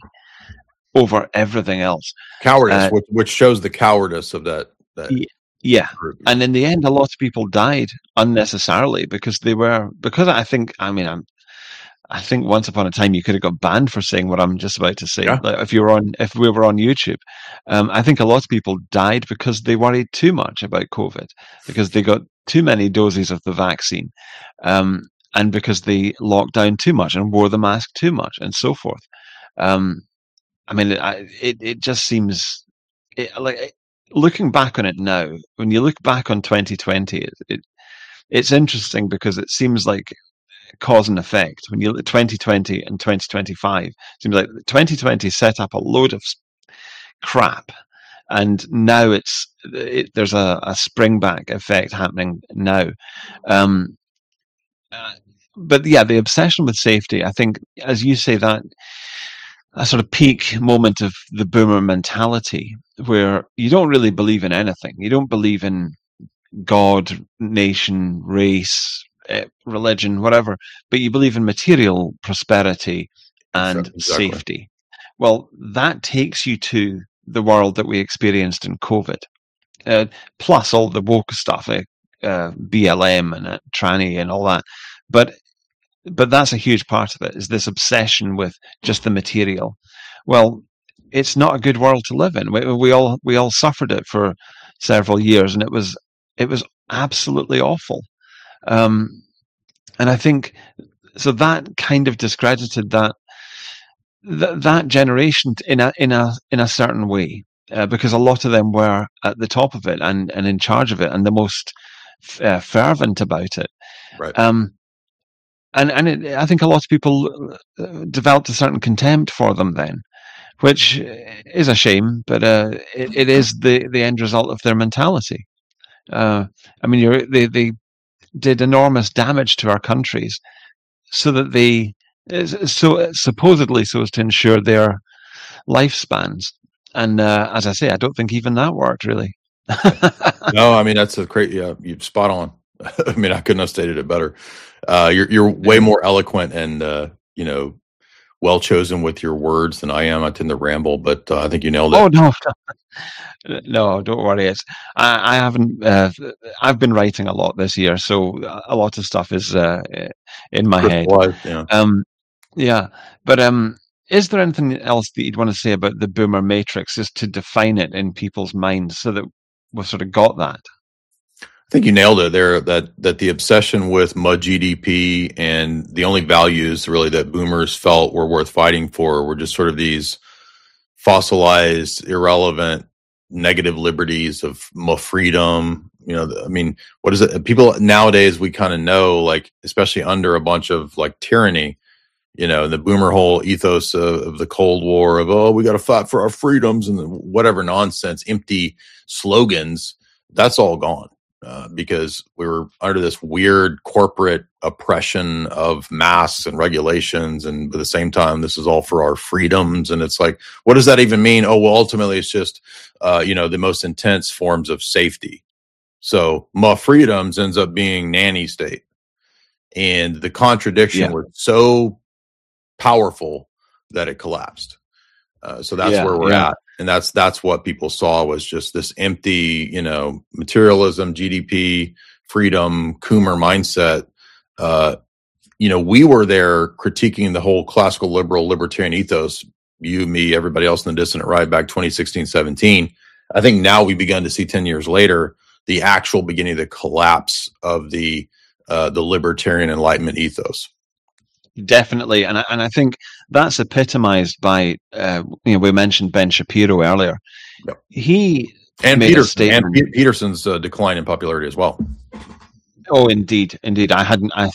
over everything else. Cowardice, uh, which, which shows the cowardice of that. that yeah, group. And in the end, a lot of people died unnecessarily because they were because I think I mean I'm. I think once upon a time you could have got banned for saying what I'm just about to say. Yeah. Like if you were on, if we were on YouTube, um, I think a lot of people died because they worried too much about COVID, because they got too many doses of the vaccine, um, and because they locked down too much and wore the mask too much, and so forth. Um, I mean, it, it it just seems it, like looking back on it now. When you look back on twenty twenty, it, it it's interesting because it seems like cause and effect. When you look at twenty twenty and twenty twenty-five, it seems like twenty twenty set up a load of crap, and now it's it, there's a, a springback effect happening now. Um, uh, but yeah, the obsession with safety, I think, as you say, that a sort of peak moment of the boomer mentality, where you don't really believe in anything. You don't believe in God, nation, race, Uh, religion, whatever, but you believe in material prosperity and exactly. safety. Well, that takes you to the world that we experienced in COVID, uh, plus all the woke stuff, like uh, B L M and uh, tranny and all that. But but that's a huge part of it, is this obsession with just the material. Well, it's not a good world to live in. We, we all we all suffered it for several years, and it was it was absolutely awful. Um, and I think so that kind of discredited that th- that generation in a in a in a certain way, uh, because a lot of them were at the top of it and, and in charge of it and the most uh, fervent about it. Right. Um, and and it, I think a lot of people developed a certain contempt for them then, which is a shame, but uh, it, it is the, the end result of their mentality. Uh, I mean, you're, they they did enormous damage to our countries, so that they so supposedly so as to ensure their lifespans. And uh, as I say, I don't think even that worked really. No, I mean that's a great. Yeah, you're spot on. I mean, I couldn't have stated it better. Uh, you're you're way more eloquent and uh, you know, well chosen with your words than I am. I tend to ramble, but uh, I think you nailed it. Oh no, no, don't worry. It's I, I haven't. Uh, I've been writing a lot this year, so a lot of stuff is uh, in my Chris head. Life, yeah. Um, yeah, but um, is there anything else that you'd want to say about the boomer matrix, just to define it in people's minds, so that we've sort of got that? I think you nailed it there, that that the obsession with mud G D P and the only values really that boomers felt were worth fighting for were just sort of these fossilized, irrelevant, negative liberties of freedom. You know, I mean, what is it? People nowadays, we kind of know, like, especially under a bunch of like tyranny, you know, the boomer whole ethos of, of the Cold War of, oh, we got to fight for our freedoms and whatever nonsense, empty slogans, that's all gone. uh, because we were under this weird corporate oppression of masks and regulations. And at the same time, this is all for our freedoms. And it's like, what does that even mean? Oh, well, ultimately it's just, uh, you know, the most intense forms of safety. So my freedoms ends up being nanny state. And the contradiction yeah. was so powerful that it collapsed. Uh, so that's yeah, where we're yeah. at. And that's that's what people saw was just this empty, you know, materialism, G D P, freedom, Coomer mindset. Uh, you know, we were there critiquing the whole classical liberal libertarian ethos, you, me, everybody else in the Dissident Right back twenty sixteen, seventeen. I think now we've begun to see ten years later the actual beginning of the collapse of the uh, the libertarian Enlightenment ethos. Definitely, and I, and I think that's epitomized by uh, you know we mentioned Ben Shapiro earlier. Yep. He and Peterson and P- Peterson's uh, decline in popularity as well. Oh, indeed, indeed. I hadn't I,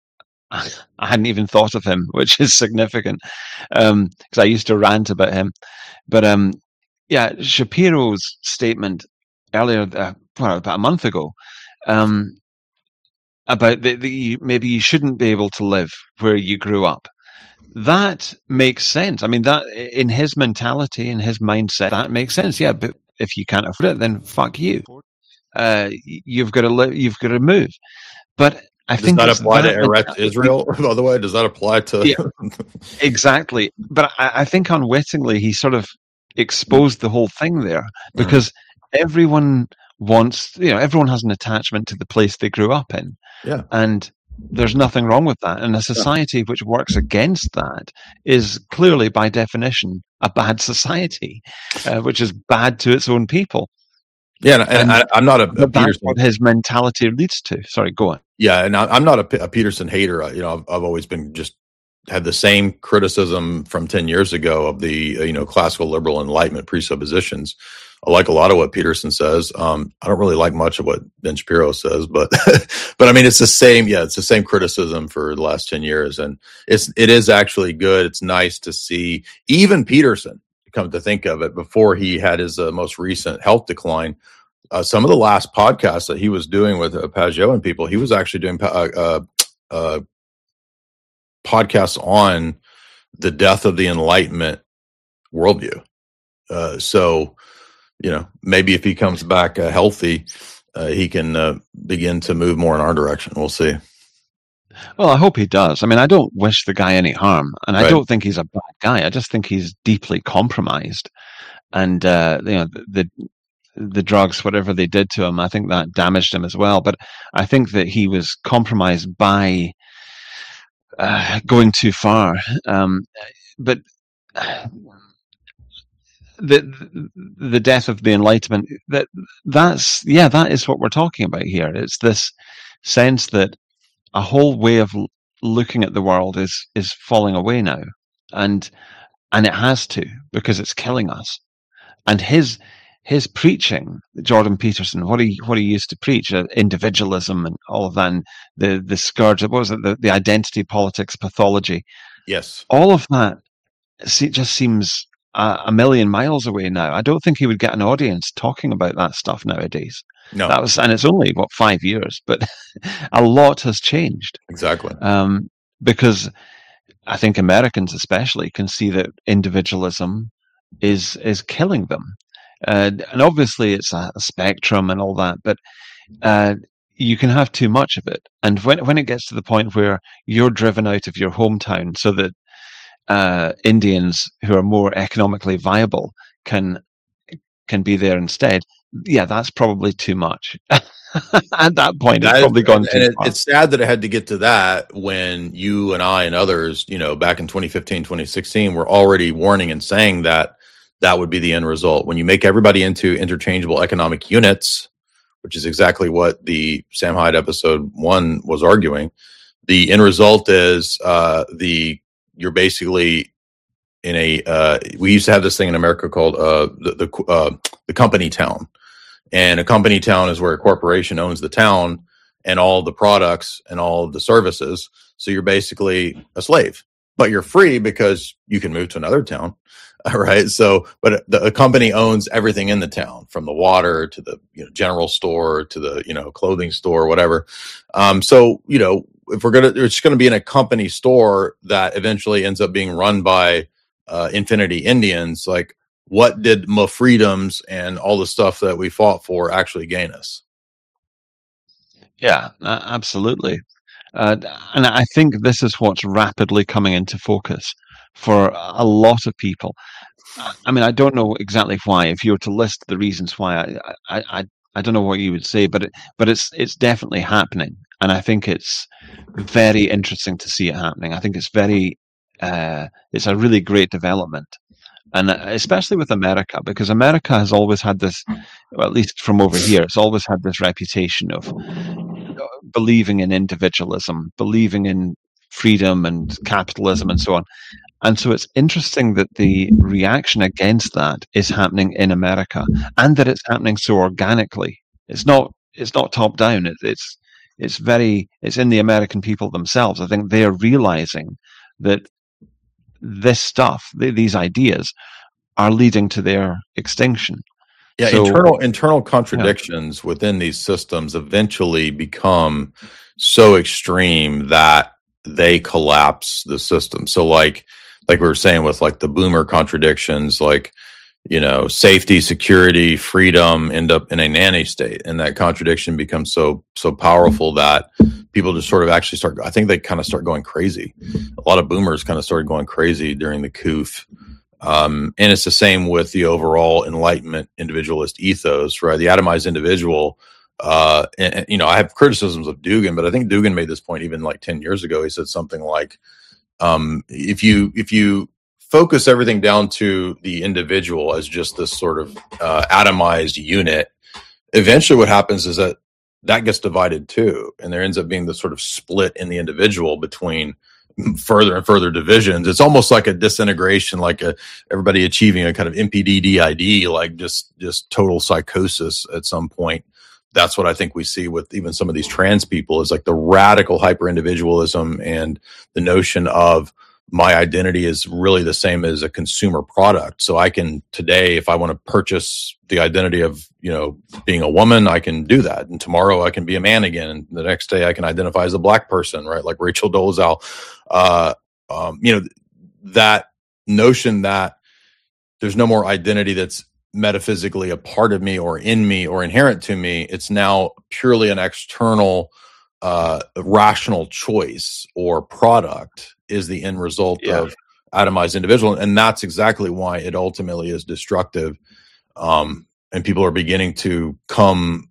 I hadn't even thought of him, which is significant because um, I used to rant about him. But um, yeah, Shapiro's statement earlier, uh, well, about a month ago. Um, about the, the maybe you shouldn't be able to live where you grew up. That makes sense. I mean, that in his mentality, in his mindset, that makes sense. Yeah, but if you can't afford it, then fuck you. Uh, you've got to live. You've got to move. But I does think that apply that to Eretz Israel? By the way, does that apply to? Yeah, exactly. But I, I think unwittingly he sort of exposed the whole thing there because mm. everyone wants. You know, everyone has an attachment to the place they grew up in. Yeah. And there's nothing wrong with that. And a society yeah. which works against that is clearly, by definition, a bad society, uh, which is bad to its own people. Yeah, and, and, and I, I'm not a, a that's what his mentality leads to. Sorry, go on. Yeah, and I, I'm not a, a Peterson hater. You know, I've, I've always been just had the same criticism from ten years ago of the, you know, classical liberal Enlightenment presuppositions. I like a lot of what Peterson says. Um, I don't really like much of what Ben Shapiro says, but, but I mean, it's the same. Yeah, it's the same criticism for the last ten years. And it's, it is actually good. It's nice to see even Peterson, come to think of it, before he had his uh, most recent health decline. Uh, some of the last podcasts that he was doing with uh, Pageau and people, he was actually doing uh, uh, uh, podcasts on the death of the Enlightenment worldview. Uh, so, you know, maybe if he comes back uh, healthy, uh, he can uh, begin to move more in our direction. We'll see. Well, I hope he does. I mean, I don't wish the guy any harm, and right. I don't think he's a bad guy. I just think he's deeply compromised, and uh, you know, the the drugs, whatever they did to him, I think that damaged him as well. But I think that he was compromised by uh, going too far. Um, but the the death of the Enlightenment, that that's yeah, that is what we're talking about here. It's this sense that a whole way of looking at the world is is falling away now, and and it has to, because it's killing us. And his his preaching, Jordan Peterson, what he what he used to preach, uh, individualism and all of that, and the the scourge, what was it, the, the identity politics pathology. Yes, all of that see, just seems a, a million miles away now. I don't think he would get an audience talking about that stuff nowadays. No, that was, and it's only what five years, but a lot has changed. Exactly, um, because I think Americans, especially, can see that individualism is is killing them, uh, and obviously it's a, a spectrum and all that. But uh, you can have too much of it, and when when it gets to the point where you're driven out of your hometown, so that uh, Indians who are more economically viable can can be there instead. Yeah, that's probably too much. At that point, it's that probably is, gone too and far. It's sad that it had to get to that when you and I and others, you know, back in twenty fifteen, twenty sixteen, were already warning and saying that that would be the end result. When you make everybody into interchangeable economic units, which is exactly what the Sam Hyde episode one was arguing, the end result is uh, the you're basically in a. Uh, we used to have this thing in America called uh, the the, uh, the company town. And a company town is where a corporation owns the town and all the products and all of the services. So you're basically a slave. but you're free because you can move to another town. All right. So, but the, the company owns everything in the town, from the water to the you know, general store to the, you know, clothing store, whatever. Um, so, you know, if we're going to, it's going to be in a company store that eventually ends up being run by uh, Infinity Indians. Like, what did my freedoms and all the stuff that we fought for actually gain us? Yeah, uh, absolutely. Uh, and I think this is what's rapidly coming into focus for a lot of people. I mean, I don't know exactly why. If you were to list the reasons why, I, I, I, I don't know what you would say, but it, but it's it's definitely happening, and I think it's very interesting to see it happening. I think it's very, uh, it's a really great development, and especially with America, because America has always had this, well, at least from over here, it's always had this reputation of believing in individualism, believing in freedom and capitalism and so on. And so it's interesting that the reaction against that is happening in America, and that it's happening so organically. It's not it's not top down. It, it's it's very it's in the American people themselves. I think they're realizing that this stuff, th- these ideas, are leading to their extinction. Yeah, so, internal internal contradictions yeah. within these systems eventually become so extreme that they collapse the system. So, like. Like we were saying with like the boomer contradictions, like, you know, safety, security, freedom end up in a nanny state. And that contradiction becomes so, so powerful that people just sort of actually start, I think they kind of start going crazy. A lot of boomers kind of started going crazy during the C O O F. Um, and it's the same with the overall Enlightenment individualist ethos, right? The atomized individual, uh, and, and, you know, I have criticisms of Dugin, but I think Dugin made this point even like ten years ago. He said something like, Um, if you if you focus everything down to the individual as just this sort of uh, atomized unit, eventually what happens is that that gets divided too, and there ends up being this sort of split in the individual between further and further divisions. It's almost like a disintegration, like a, everybody achieving a kind of M P D D I D, like just just total psychosis at some point. That's what I think we see with even some of these trans people, is like the radical hyper individualism and the notion of my identity is really the same as a consumer product. So I can today, if I want to purchase the identity of, you know, being a woman, I can do that. And tomorrow I can be a man again. And the next day I can identify as a black person, right? Like Rachel Dolezal. Uh, um, you know, that notion that there's no more identity that's metaphysically a part of me or in me or inherent to me. It's now purely an external, uh, rational choice or product is the end result yeah. of atomized individual. And that's exactly why it ultimately is destructive. Um, and people are beginning to come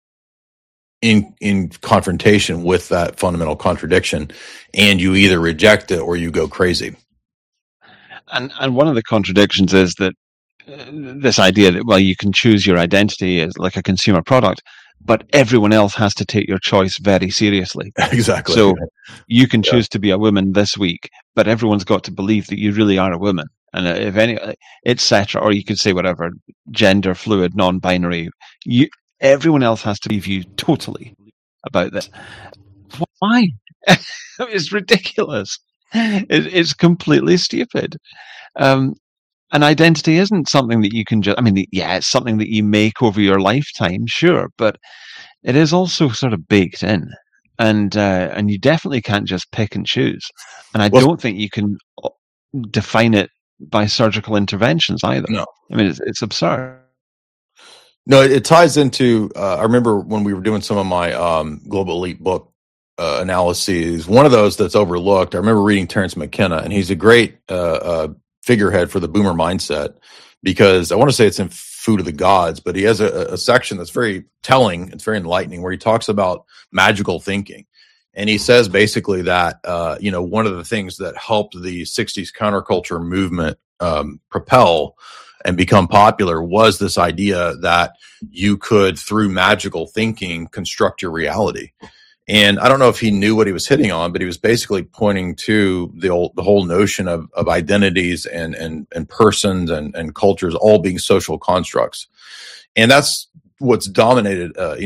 in, in confrontation with that fundamental contradiction, and you either reject it or you go crazy. And, and one of the contradictions is that this idea that, well, you can choose your identity as like a consumer product, but everyone else has to take your choice very seriously. Exactly. So you can choose yeah. to be a woman this week, but everyone's got to believe that you really are a woman. And if any, et cetera, or you could say whatever, gender fluid, non-binary, you, everyone else has to believe you totally about this. Why? It's ridiculous. It, it's completely stupid. Um, An identity isn't something that you can just, I mean, yeah, it's something that you make over your lifetime, sure, but it is also sort of baked in. And uh, and you definitely can't just pick and choose. And I well, don't think you can define it by surgical interventions either. No. I mean, it's, it's absurd. No, it, it ties into, uh, I remember when we were doing some of my um, Global Elite book uh, analyses, one of those that's overlooked, I remember reading Terence McKenna, and he's a great uh, uh, figurehead for the boomer mindset, because I want to say it's in Food of the Gods, but he has a, a section that's very telling. It's very enlightening, where he talks about magical thinking. And he says basically that, uh, you know, one of the things that helped the sixties counterculture movement um, propel and become popular was this idea that you could, through magical thinking, construct your reality. And I don't know if he knew what he was hitting on, but he was basically pointing to the old, the whole notion of, of identities and, and, and persons and, and cultures all being social constructs. And that's what's dominated, uh, you know,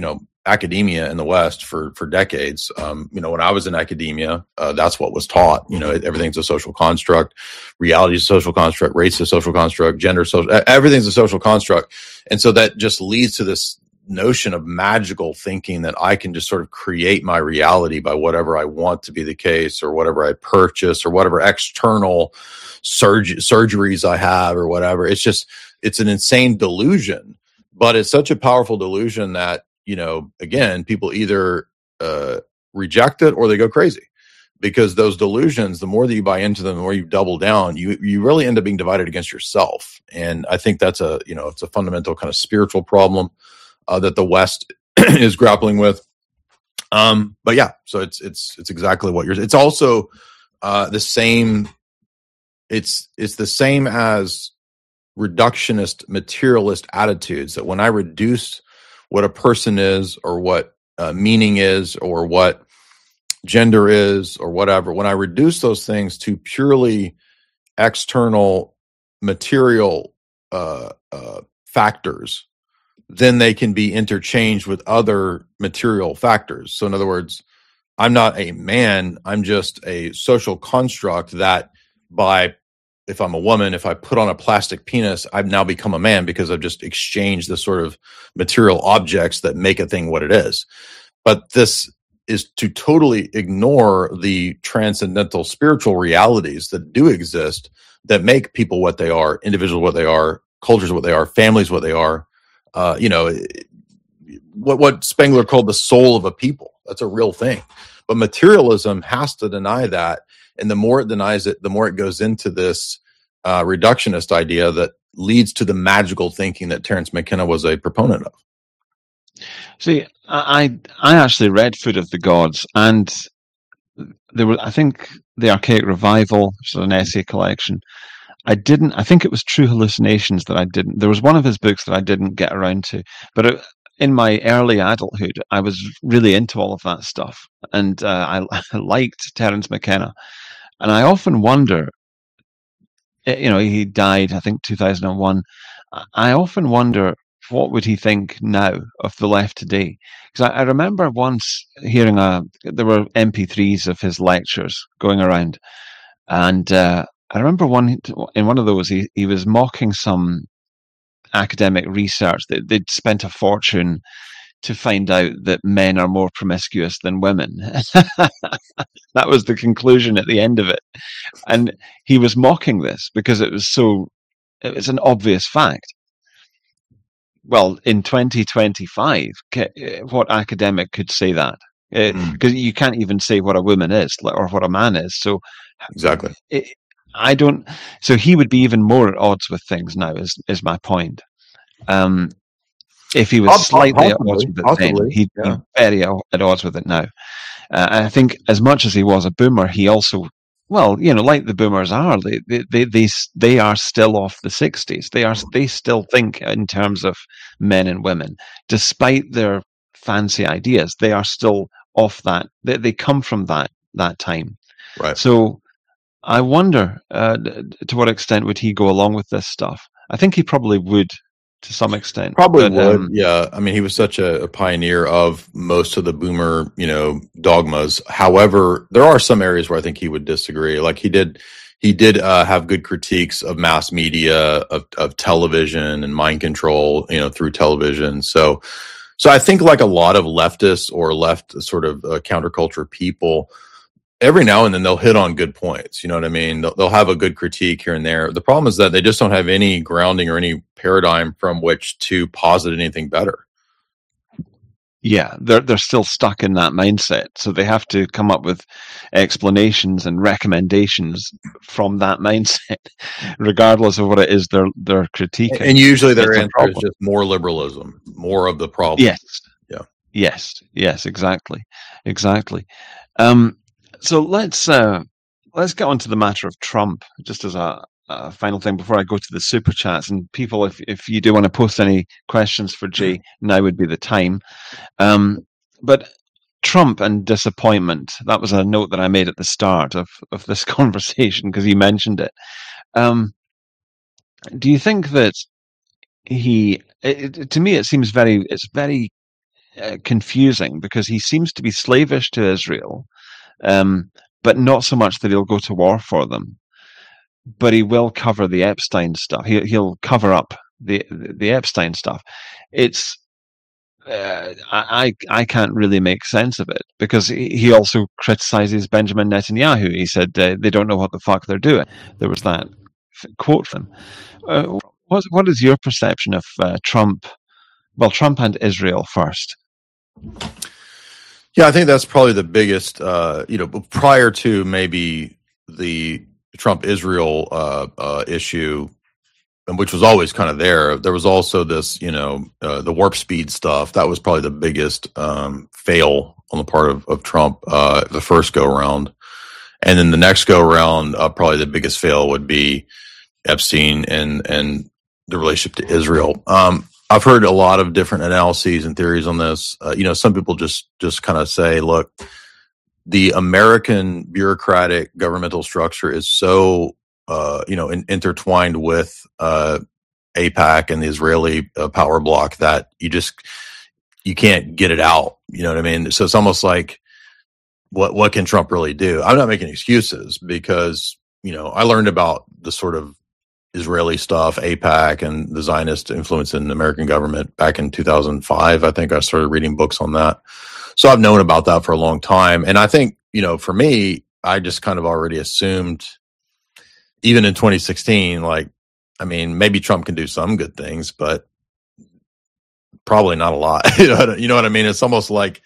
academia in the West for for decades. Um, you know, when I was in academia, uh, that's what was taught. You know, everything's a social construct, reality is a social construct, race is a social construct, gender, social, everything's a social construct, and so that just leads to this notion of magical thinking that I can just sort of create my reality by whatever I want to be the case, or whatever I purchase, or whatever external surg- surgeries I have, or whatever. It's just, it's an insane delusion, but it's such a powerful delusion that, you know, again, people either uh, reject it or they go crazy, because those delusions, the more that you buy into them, the more you double down, you you really end up being divided against yourself. And I think that's a, you know, it's a fundamental kind of spiritual problem Uh, that the West is grappling with. Um, but yeah, so it's it's it's exactly what you're. It's also uh, the same. It's it's the same as reductionist, materialist attitudes. That when I reduce what a person is, or what uh, meaning is, or what gender is, or whatever, when I reduce those things to purely external, material uh, uh, factors, then they can be interchanged with other material factors. So in other words, I'm not a man, I'm just a social construct that by, if I'm a woman, if I put on a plastic penis, I've now become a man because I've just exchanged the sort of material objects that make a thing what it is. But this is to totally ignore the transcendental spiritual realities that do exist, that make people what they are, individuals what they are, cultures what they are, families what they are. Uh, you know, what what Spengler called the soul of a people. That's a real thing. But materialism has to deny that. And the more it denies it, the more it goes into this uh, reductionist idea that leads to the magical thinking that Terence McKenna was a proponent of. See, I I actually read Food of the Gods, and there was, I think, the Archaic Revival, which is an essay collection. I didn't, I think it was True Hallucinations that I didn't, there was one of his books that I didn't get around to, but it, in my early adulthood, I was really into all of that stuff. And uh, I, I liked Terence McKenna. And I often wonder, you know, he died, I think, two thousand one. I often wonder, what would he think now of the left today? Because I, I remember once hearing a, there were M P threes of his lectures going around. And, uh, I remember one in one of those, he, he was mocking some academic research that they'd spent a fortune to find out that men are more promiscuous than women. That was the conclusion at the end of it. And he was mocking this because it was so, it was an obvious fact. Well, in twenty twenty-five, what academic could say that? Because mm. you can't even say what a woman is or what a man is. So exactly. It, I don't. So he would be even more at odds with things now. Is is my point? Um, if he was I'll, slightly I'll, at odds with it possibly, then, he'd yeah. be very at odds with it now. Uh, I think as much as he was a boomer, he also, well, you know, like the boomers are, they they they they, they are still off the sixties. They are they still think in terms of men and women, despite their fancy ideas. They are still off that. They they come from that that time. Right. So I wonder uh, to what extent would he go along with this stuff? I think he probably would, to some extent. Probably but, would, um, yeah. I mean, he was such a, a pioneer of most of the boomer, you know, dogmas. However, there are some areas where I think he would disagree. Like he did, he did uh, have good critiques of mass media, of, of television and mind control, you know, through television. So, so I think like a lot of leftists or left sort of uh, counterculture people, every now and then they'll hit on good points. You know what I mean? They'll, they'll have a good critique here and there. The problem is that they just don't have any grounding or any paradigm from which to posit anything better. Yeah, they're they're still stuck in that mindset. So they have to come up with explanations and recommendations from that mindset, regardless of what it is they're they're critiquing. And usually their answer is just more liberalism, more of the problem. Yes. Yeah. Yes. Yes. Exactly. Exactly. Um, So let's uh, let's get on to the matter of Trump, just as a, a final thing before I go to the super chats. And people, if if you do want to post any questions for Jay, now would be the time. Um, but Trump and disappointment, that was a note that I made at the start of, of this conversation because he mentioned it. Um, do you think that he, it, to me, it seems very, it's very uh, confusing because he seems to be slavish to Israel, um, but not so much that he'll go to war for them. But he will cover the Epstein stuff. He, he'll cover up the the Epstein stuff. It's uh, I I can't really make sense of it because he also criticizes Benjamin Netanyahu. He said uh, they don't know what the fuck they're doing. There was that quote from him. Uh, what what is your perception of uh, Trump? Well, Trump and Israel first. Yeah, I think that's probably the biggest. Uh, you know, prior to maybe the Trump-Israel uh, uh, issue, and which was always kind of there. There was also this, you know, uh, the warp speed stuff. That was probably the biggest um, fail on the part of, of Trump uh, the first go around, and then the next go around, uh, probably the biggest fail would be Epstein and and the relationship to Israel. Um, I've heard a lot of different analyses and theories on this. Uh, you know, some people just just kind of say, look, the American bureaucratic governmental structure is so, uh, you know, in, intertwined with uh, AIPAC and the Israeli uh, power bloc that you just, you can't get it out. You know what I mean? So it's almost like, what what can Trump really do? I'm not making excuses because, you know, I learned about the sort of Israeli stuff, AIPAC, and the Zionist influence in the American government back in two thousand five. I think I started reading books on that. So I've known about that for a long time. And I think, you know, for me, I just kind of already assumed, even in twenty sixteen, like, I mean, maybe Trump can do some good things, but probably not a lot. you know, you know what I mean? It's almost like,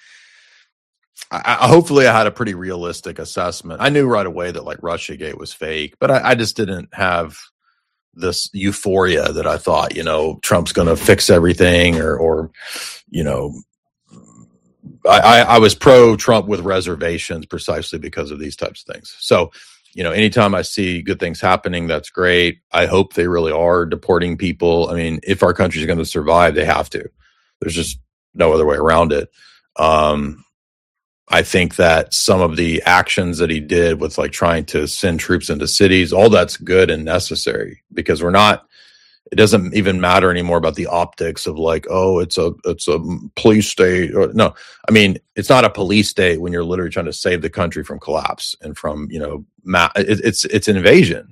I, I, hopefully I had a pretty realistic assessment. I knew right away that like Russiagate was fake, but I, I just didn't have this euphoria that I thought, you know, Trump's going to fix everything or, or, you know, I, I was pro-Trump with reservations precisely because of these types of things. So, you know, anytime I see good things happening, that's great. I hope they really are deporting people. I mean, if our country is going to survive, they have to. There's just no other way around it. Um, I think that some of the actions that he did with like trying to send troops into cities, all that's good and necessary because we're not, it doesn't even matter anymore about the optics of like, oh, it's a it's a police state. Or, no, I mean, it's not a police state when you're literally trying to save the country from collapse and from, you know, ma- it, it's it's an invasion.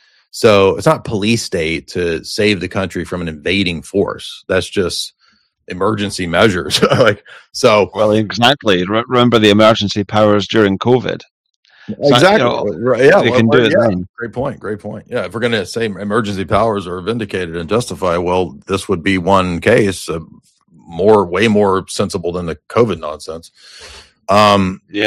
So it's not police state to save the country from an invading force. That's just emergency measures. like so. Well, exactly. Re- remember the emergency powers during COVID. Exactly. So, you know, right. Yeah. They well, can do it yeah. then. Great point. Great point. Yeah. If we're going to say emergency powers are vindicated and justified, well, this would be one case, uh, more, way more sensible than the COVID nonsense. Um, yeah.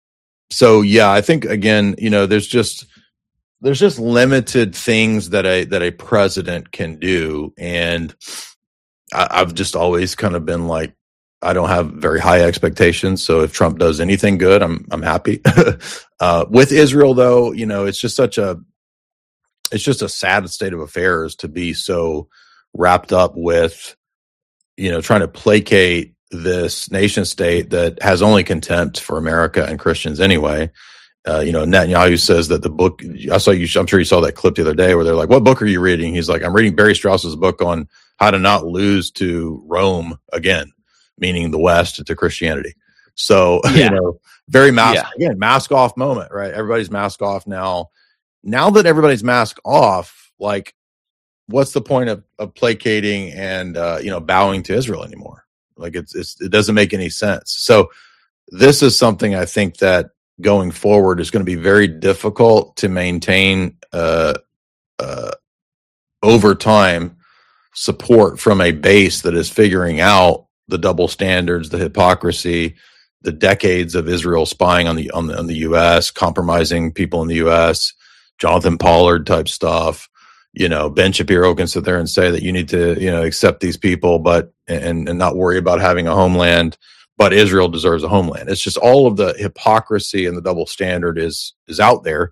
So yeah, I think again, you know, there's just there's just limited things that a that a president can do, and I, I've just always kind of been like, I don't have very high expectations. So if Trump does anything good, I'm I'm happy. uh, with Israel, though, you know, it's just such a it's just a sad state of affairs to be so wrapped up with, you know, trying to placate this nation state that has only contempt for America and Christians anyway. Uh, you know, Netanyahu says that the book. I saw you. I'm sure you saw that clip the other day where they're like, "What book are you reading?" He's like, "I'm reading Barry Strauss's book on how to not lose to Rome again." Meaning the West to Christianity. So, yeah. you know, very mask, yeah. again, mask off moment, right? Everybody's mask off now. Now that everybody's mask off, like, what's the point of, of placating and, uh, you know, bowing to Israel anymore? Like, it's, it's, it doesn't make any sense. So this is something I think that going forward is going to be very difficult to maintain, uh, uh, over time support from a base that is figuring out the double standards, the hypocrisy, the decades of Israel spying on the on the on the U S, compromising people in the U S, Jonathan Pollard type stuff. You know, Ben Shapiro can sit there and say that you need to, you know, accept these people, but and and not worry about having a homeland. But Israel deserves a homeland. It's just all of the hypocrisy and the double standard is is out there,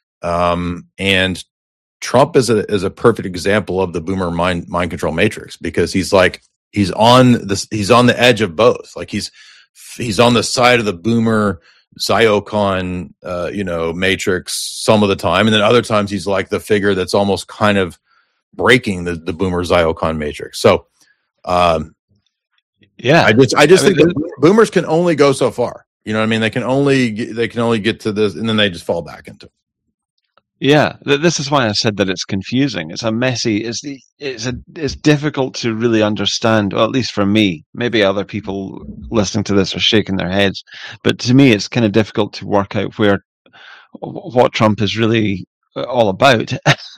um, and Trump is a is a perfect example of the boomer mind mind control matrix because he's like. He's on this. He's on the edge of both. Like he's he's on the side of the boomer Ziocon, uh, you know, matrix some of the time, and then other times he's like the figure that's almost kind of breaking the, the boomer Ziocon matrix. So, um, Yeah, I just I just I think mean, that boomers can only go so far. You know what I mean? They can only they can only get to this, and then they just fall back into it. Yeah, this is why I said that it's confusing. It's a messy. It's the. It's a. It's difficult to really understand. Well, at least for me. Maybe other people listening to this are shaking their heads, but to me, it's kind of difficult to work out where what Trump is really all about.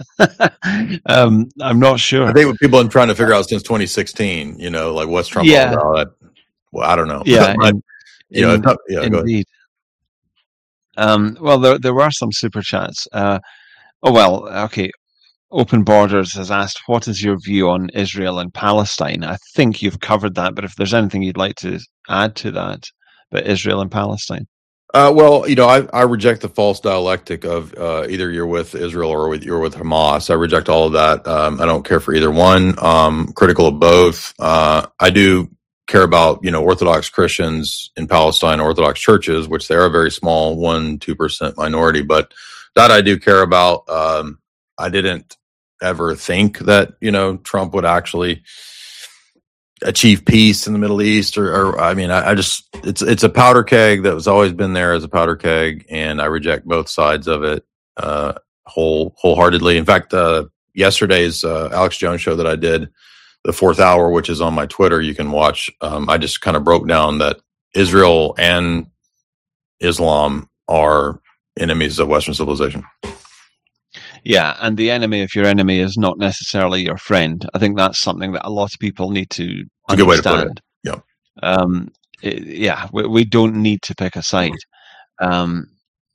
um, I'm not sure. I think what people have been trying to figure out since twenty sixteen. You know, like what's Trump yeah. all about? Well, I don't know. Yeah, but, in, you in, know, yeah, indeed. Um, well, there there were some super chats. Uh, oh well, okay. Open Borders has asked, "What is your view on Israel and Palestine?" I think you've covered that, but if there's anything you'd like to add to that, about Israel and Palestine. Uh, well, you know, I, I reject the false dialectic of uh, either you're with Israel or with, you're with Hamas. I reject all of that. Um, I don't care for either one. Um, critical of both. Uh, I do care about, you know, Orthodox Christians in Palestine, Orthodox churches, which they are a very small one, two percent minority, but that I do care about. Um, I didn't ever think that, you know, Trump would actually achieve peace in the Middle East, or, or I mean, I, I just it's it's a powder keg that was always been there as a powder keg, and I reject both sides of it uh, whole wholeheartedly. In fact, uh, yesterday's uh, Alex Jones show that I did, the fourth hour, which is on my Twitter, you can watch. Um, I just kind of broke down that Israel and Islam are enemies of Western civilization. Yeah, and the enemy of your enemy is not necessarily your friend. I think that's something that a lot of people need to It's a good way to put it. Yeah. Um, it, yeah, we, we don't need to pick a side. Um,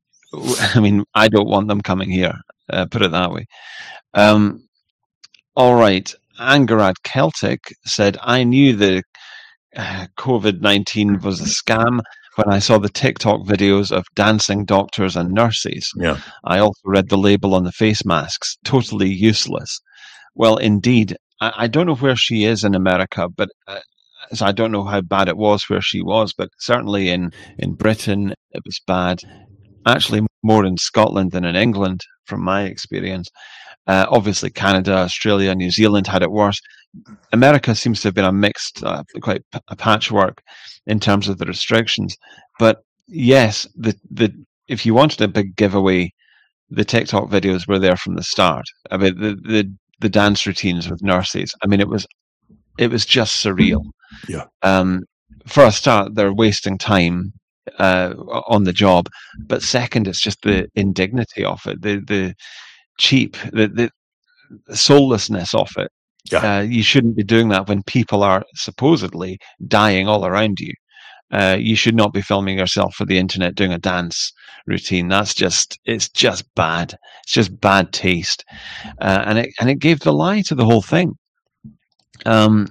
I mean, I don't want them coming here. Uh, put it that way. Um, all right. Angarad Celtic said, "I knew the uh, COVID nineteen was a scam when I saw the TikTok videos of dancing doctors and nurses. Yeah. I also read the label on the face masks, totally useless." Well, indeed. I, I don't know where she is in America, but uh, so I don't know how bad it was where she was, but certainly in, in Britain, it was bad. Actually, more in Scotland than in England, from my experience. Uh, obviously, Canada, Australia, New Zealand had it worse. America seems to have been a mixed, uh, quite p- a patchwork in terms of the restrictions. But yes, the the if you wanted a big giveaway, the TikTok videos were there from the start. I mean, the the, the dance routines with nurses. I mean, it was it was just surreal. Yeah. Um, for a start, they're wasting time uh, on the job, but second, it's just the indignity of it, the the cheap, the the soullessness of it. Yeah. Uh, you shouldn't be doing that when people are supposedly dying all around you. Uh, you should not be filming yourself for the internet doing a dance routine. That's just, it's just bad. It's just bad taste. Uh, and it, and it gave the lie to the whole thing. Um,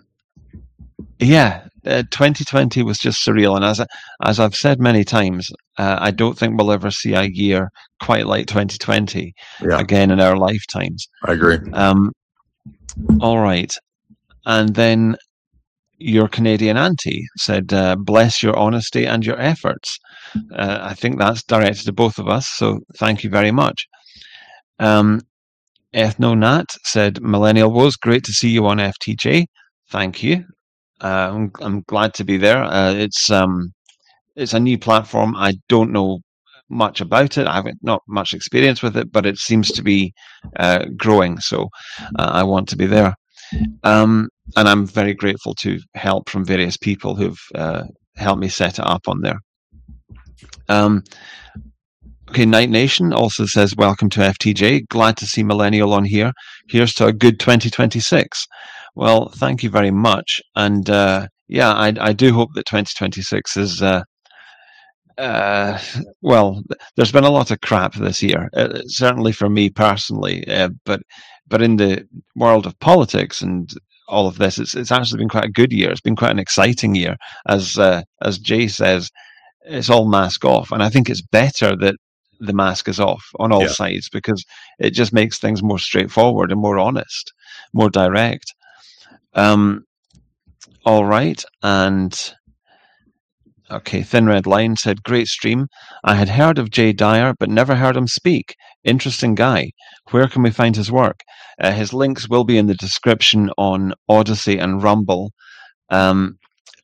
yeah, uh, twenty twenty was just surreal. And as, I, as I've said many times, uh, I don't think we'll ever see a year quite like twenty twenty yeah. again in our lifetimes. I agree. Um, all right. And then your Canadian auntie said, uh, "Bless your honesty and your efforts." Uh, I think that's directed to both of us, so thank you very much. Um, EthnoNat said, "Millennial Woes, great to see you on F T J." Thank you. Uh, I'm, I'm glad to be there. Uh, it's um, it's a new platform. I don't know much about it. I have not much experience with it, but it seems to be uh, growing, so uh, I want to be there. Um, and I'm very grateful to help from various people who've uh, helped me set it up on there. Um, okay, Night Nation also says, "Welcome to F T J. Glad to see Millennial on here. Here's to a good twenty twenty-six. Well, thank you very much. And uh, yeah, I, I do hope that twenty twenty-six is, uh, uh, well, there's been a lot of crap this year, uh, certainly for me personally, uh, but but in the world of politics and all of this, it's it's actually been quite a good year. It's been quite an exciting year. As uh, as Jay says, it's all mask off, and I think it's better that the mask is off on all yeah. sides, because it just makes things more straightforward and more honest, more direct. Um, all right, and okay, Thin Red Line said, "Great stream. I had heard of Jay Dyer, but never heard him speak. Interesting guy. Where can we find his work?" Uh, his links will be in the description on Odyssey and Rumble. Um,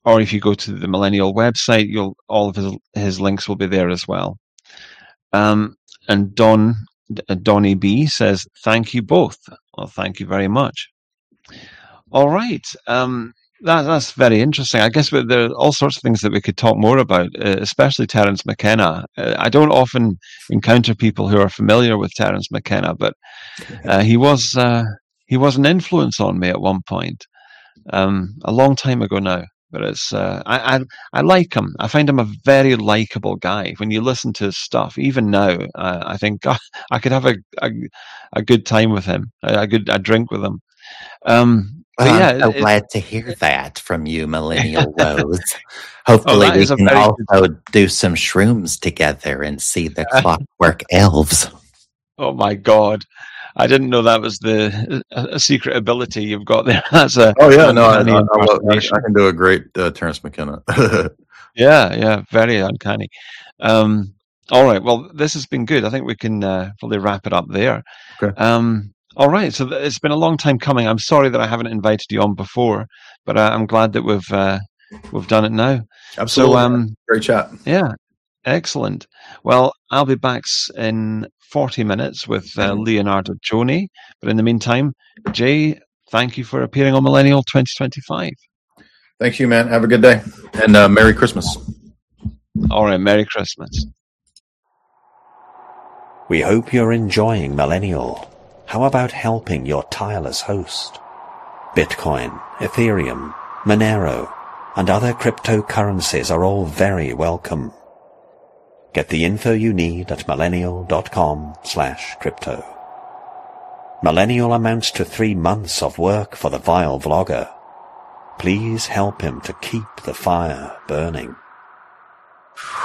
or if you go to the Millennial website, you'll all of his his links will be there as well. Um, and Don uh, Donnie B says, "Thank you both." Well, thank you very much. All right. Um, that, that's very interesting. I guess there are all sorts of things that we could talk more about, uh, especially Terence McKenna. Uh, I don't often encounter people who are familiar with Terence McKenna, but uh, he was uh, he was an influence on me at one point, um, a long time ago now. But it's uh, I, I I like him. I find him a very likable guy. When you listen to his stuff, even now, uh, I think God, I could have a, a a good time with him, a, a good a drink with him. Um, Well, yeah, I'm so it, glad to hear that from you, Millennial Rose. Hopefully, oh, we can very... also do some shrooms together and see the Clockwork Elves. Oh my God! I didn't know that was the a, a secret ability you've got there. That's a oh yeah, no, I, I, I, love, I, I can do a great uh, Terence McKenna. yeah, yeah, very uncanny. Um, all right, well, this has been good. I think we can uh, probably wrap it up there. Okay. Um, All right, so it's been a long time coming. I'm sorry that I haven't invited you on before, but uh, I'm glad that we've uh, we've done it now. Absolutely, so, um, great chat. Yeah, excellent. Well, I'll be back in forty minutes with uh, Leonardo Joni, but in the meantime, Jay, thank you for appearing on Millennial twenty twenty-five. Thank you, man. Have a good day, and uh, Merry Christmas. All right, Merry Christmas. We hope you're enjoying Millennial. How about helping your tireless host? Bitcoin, Ethereum, Monero, and other cryptocurrencies are all very welcome. Get the info you need at millennial.com slash crypto. Millennial amounts to three months of work for the vile vlogger. Please help him to keep the fire burning.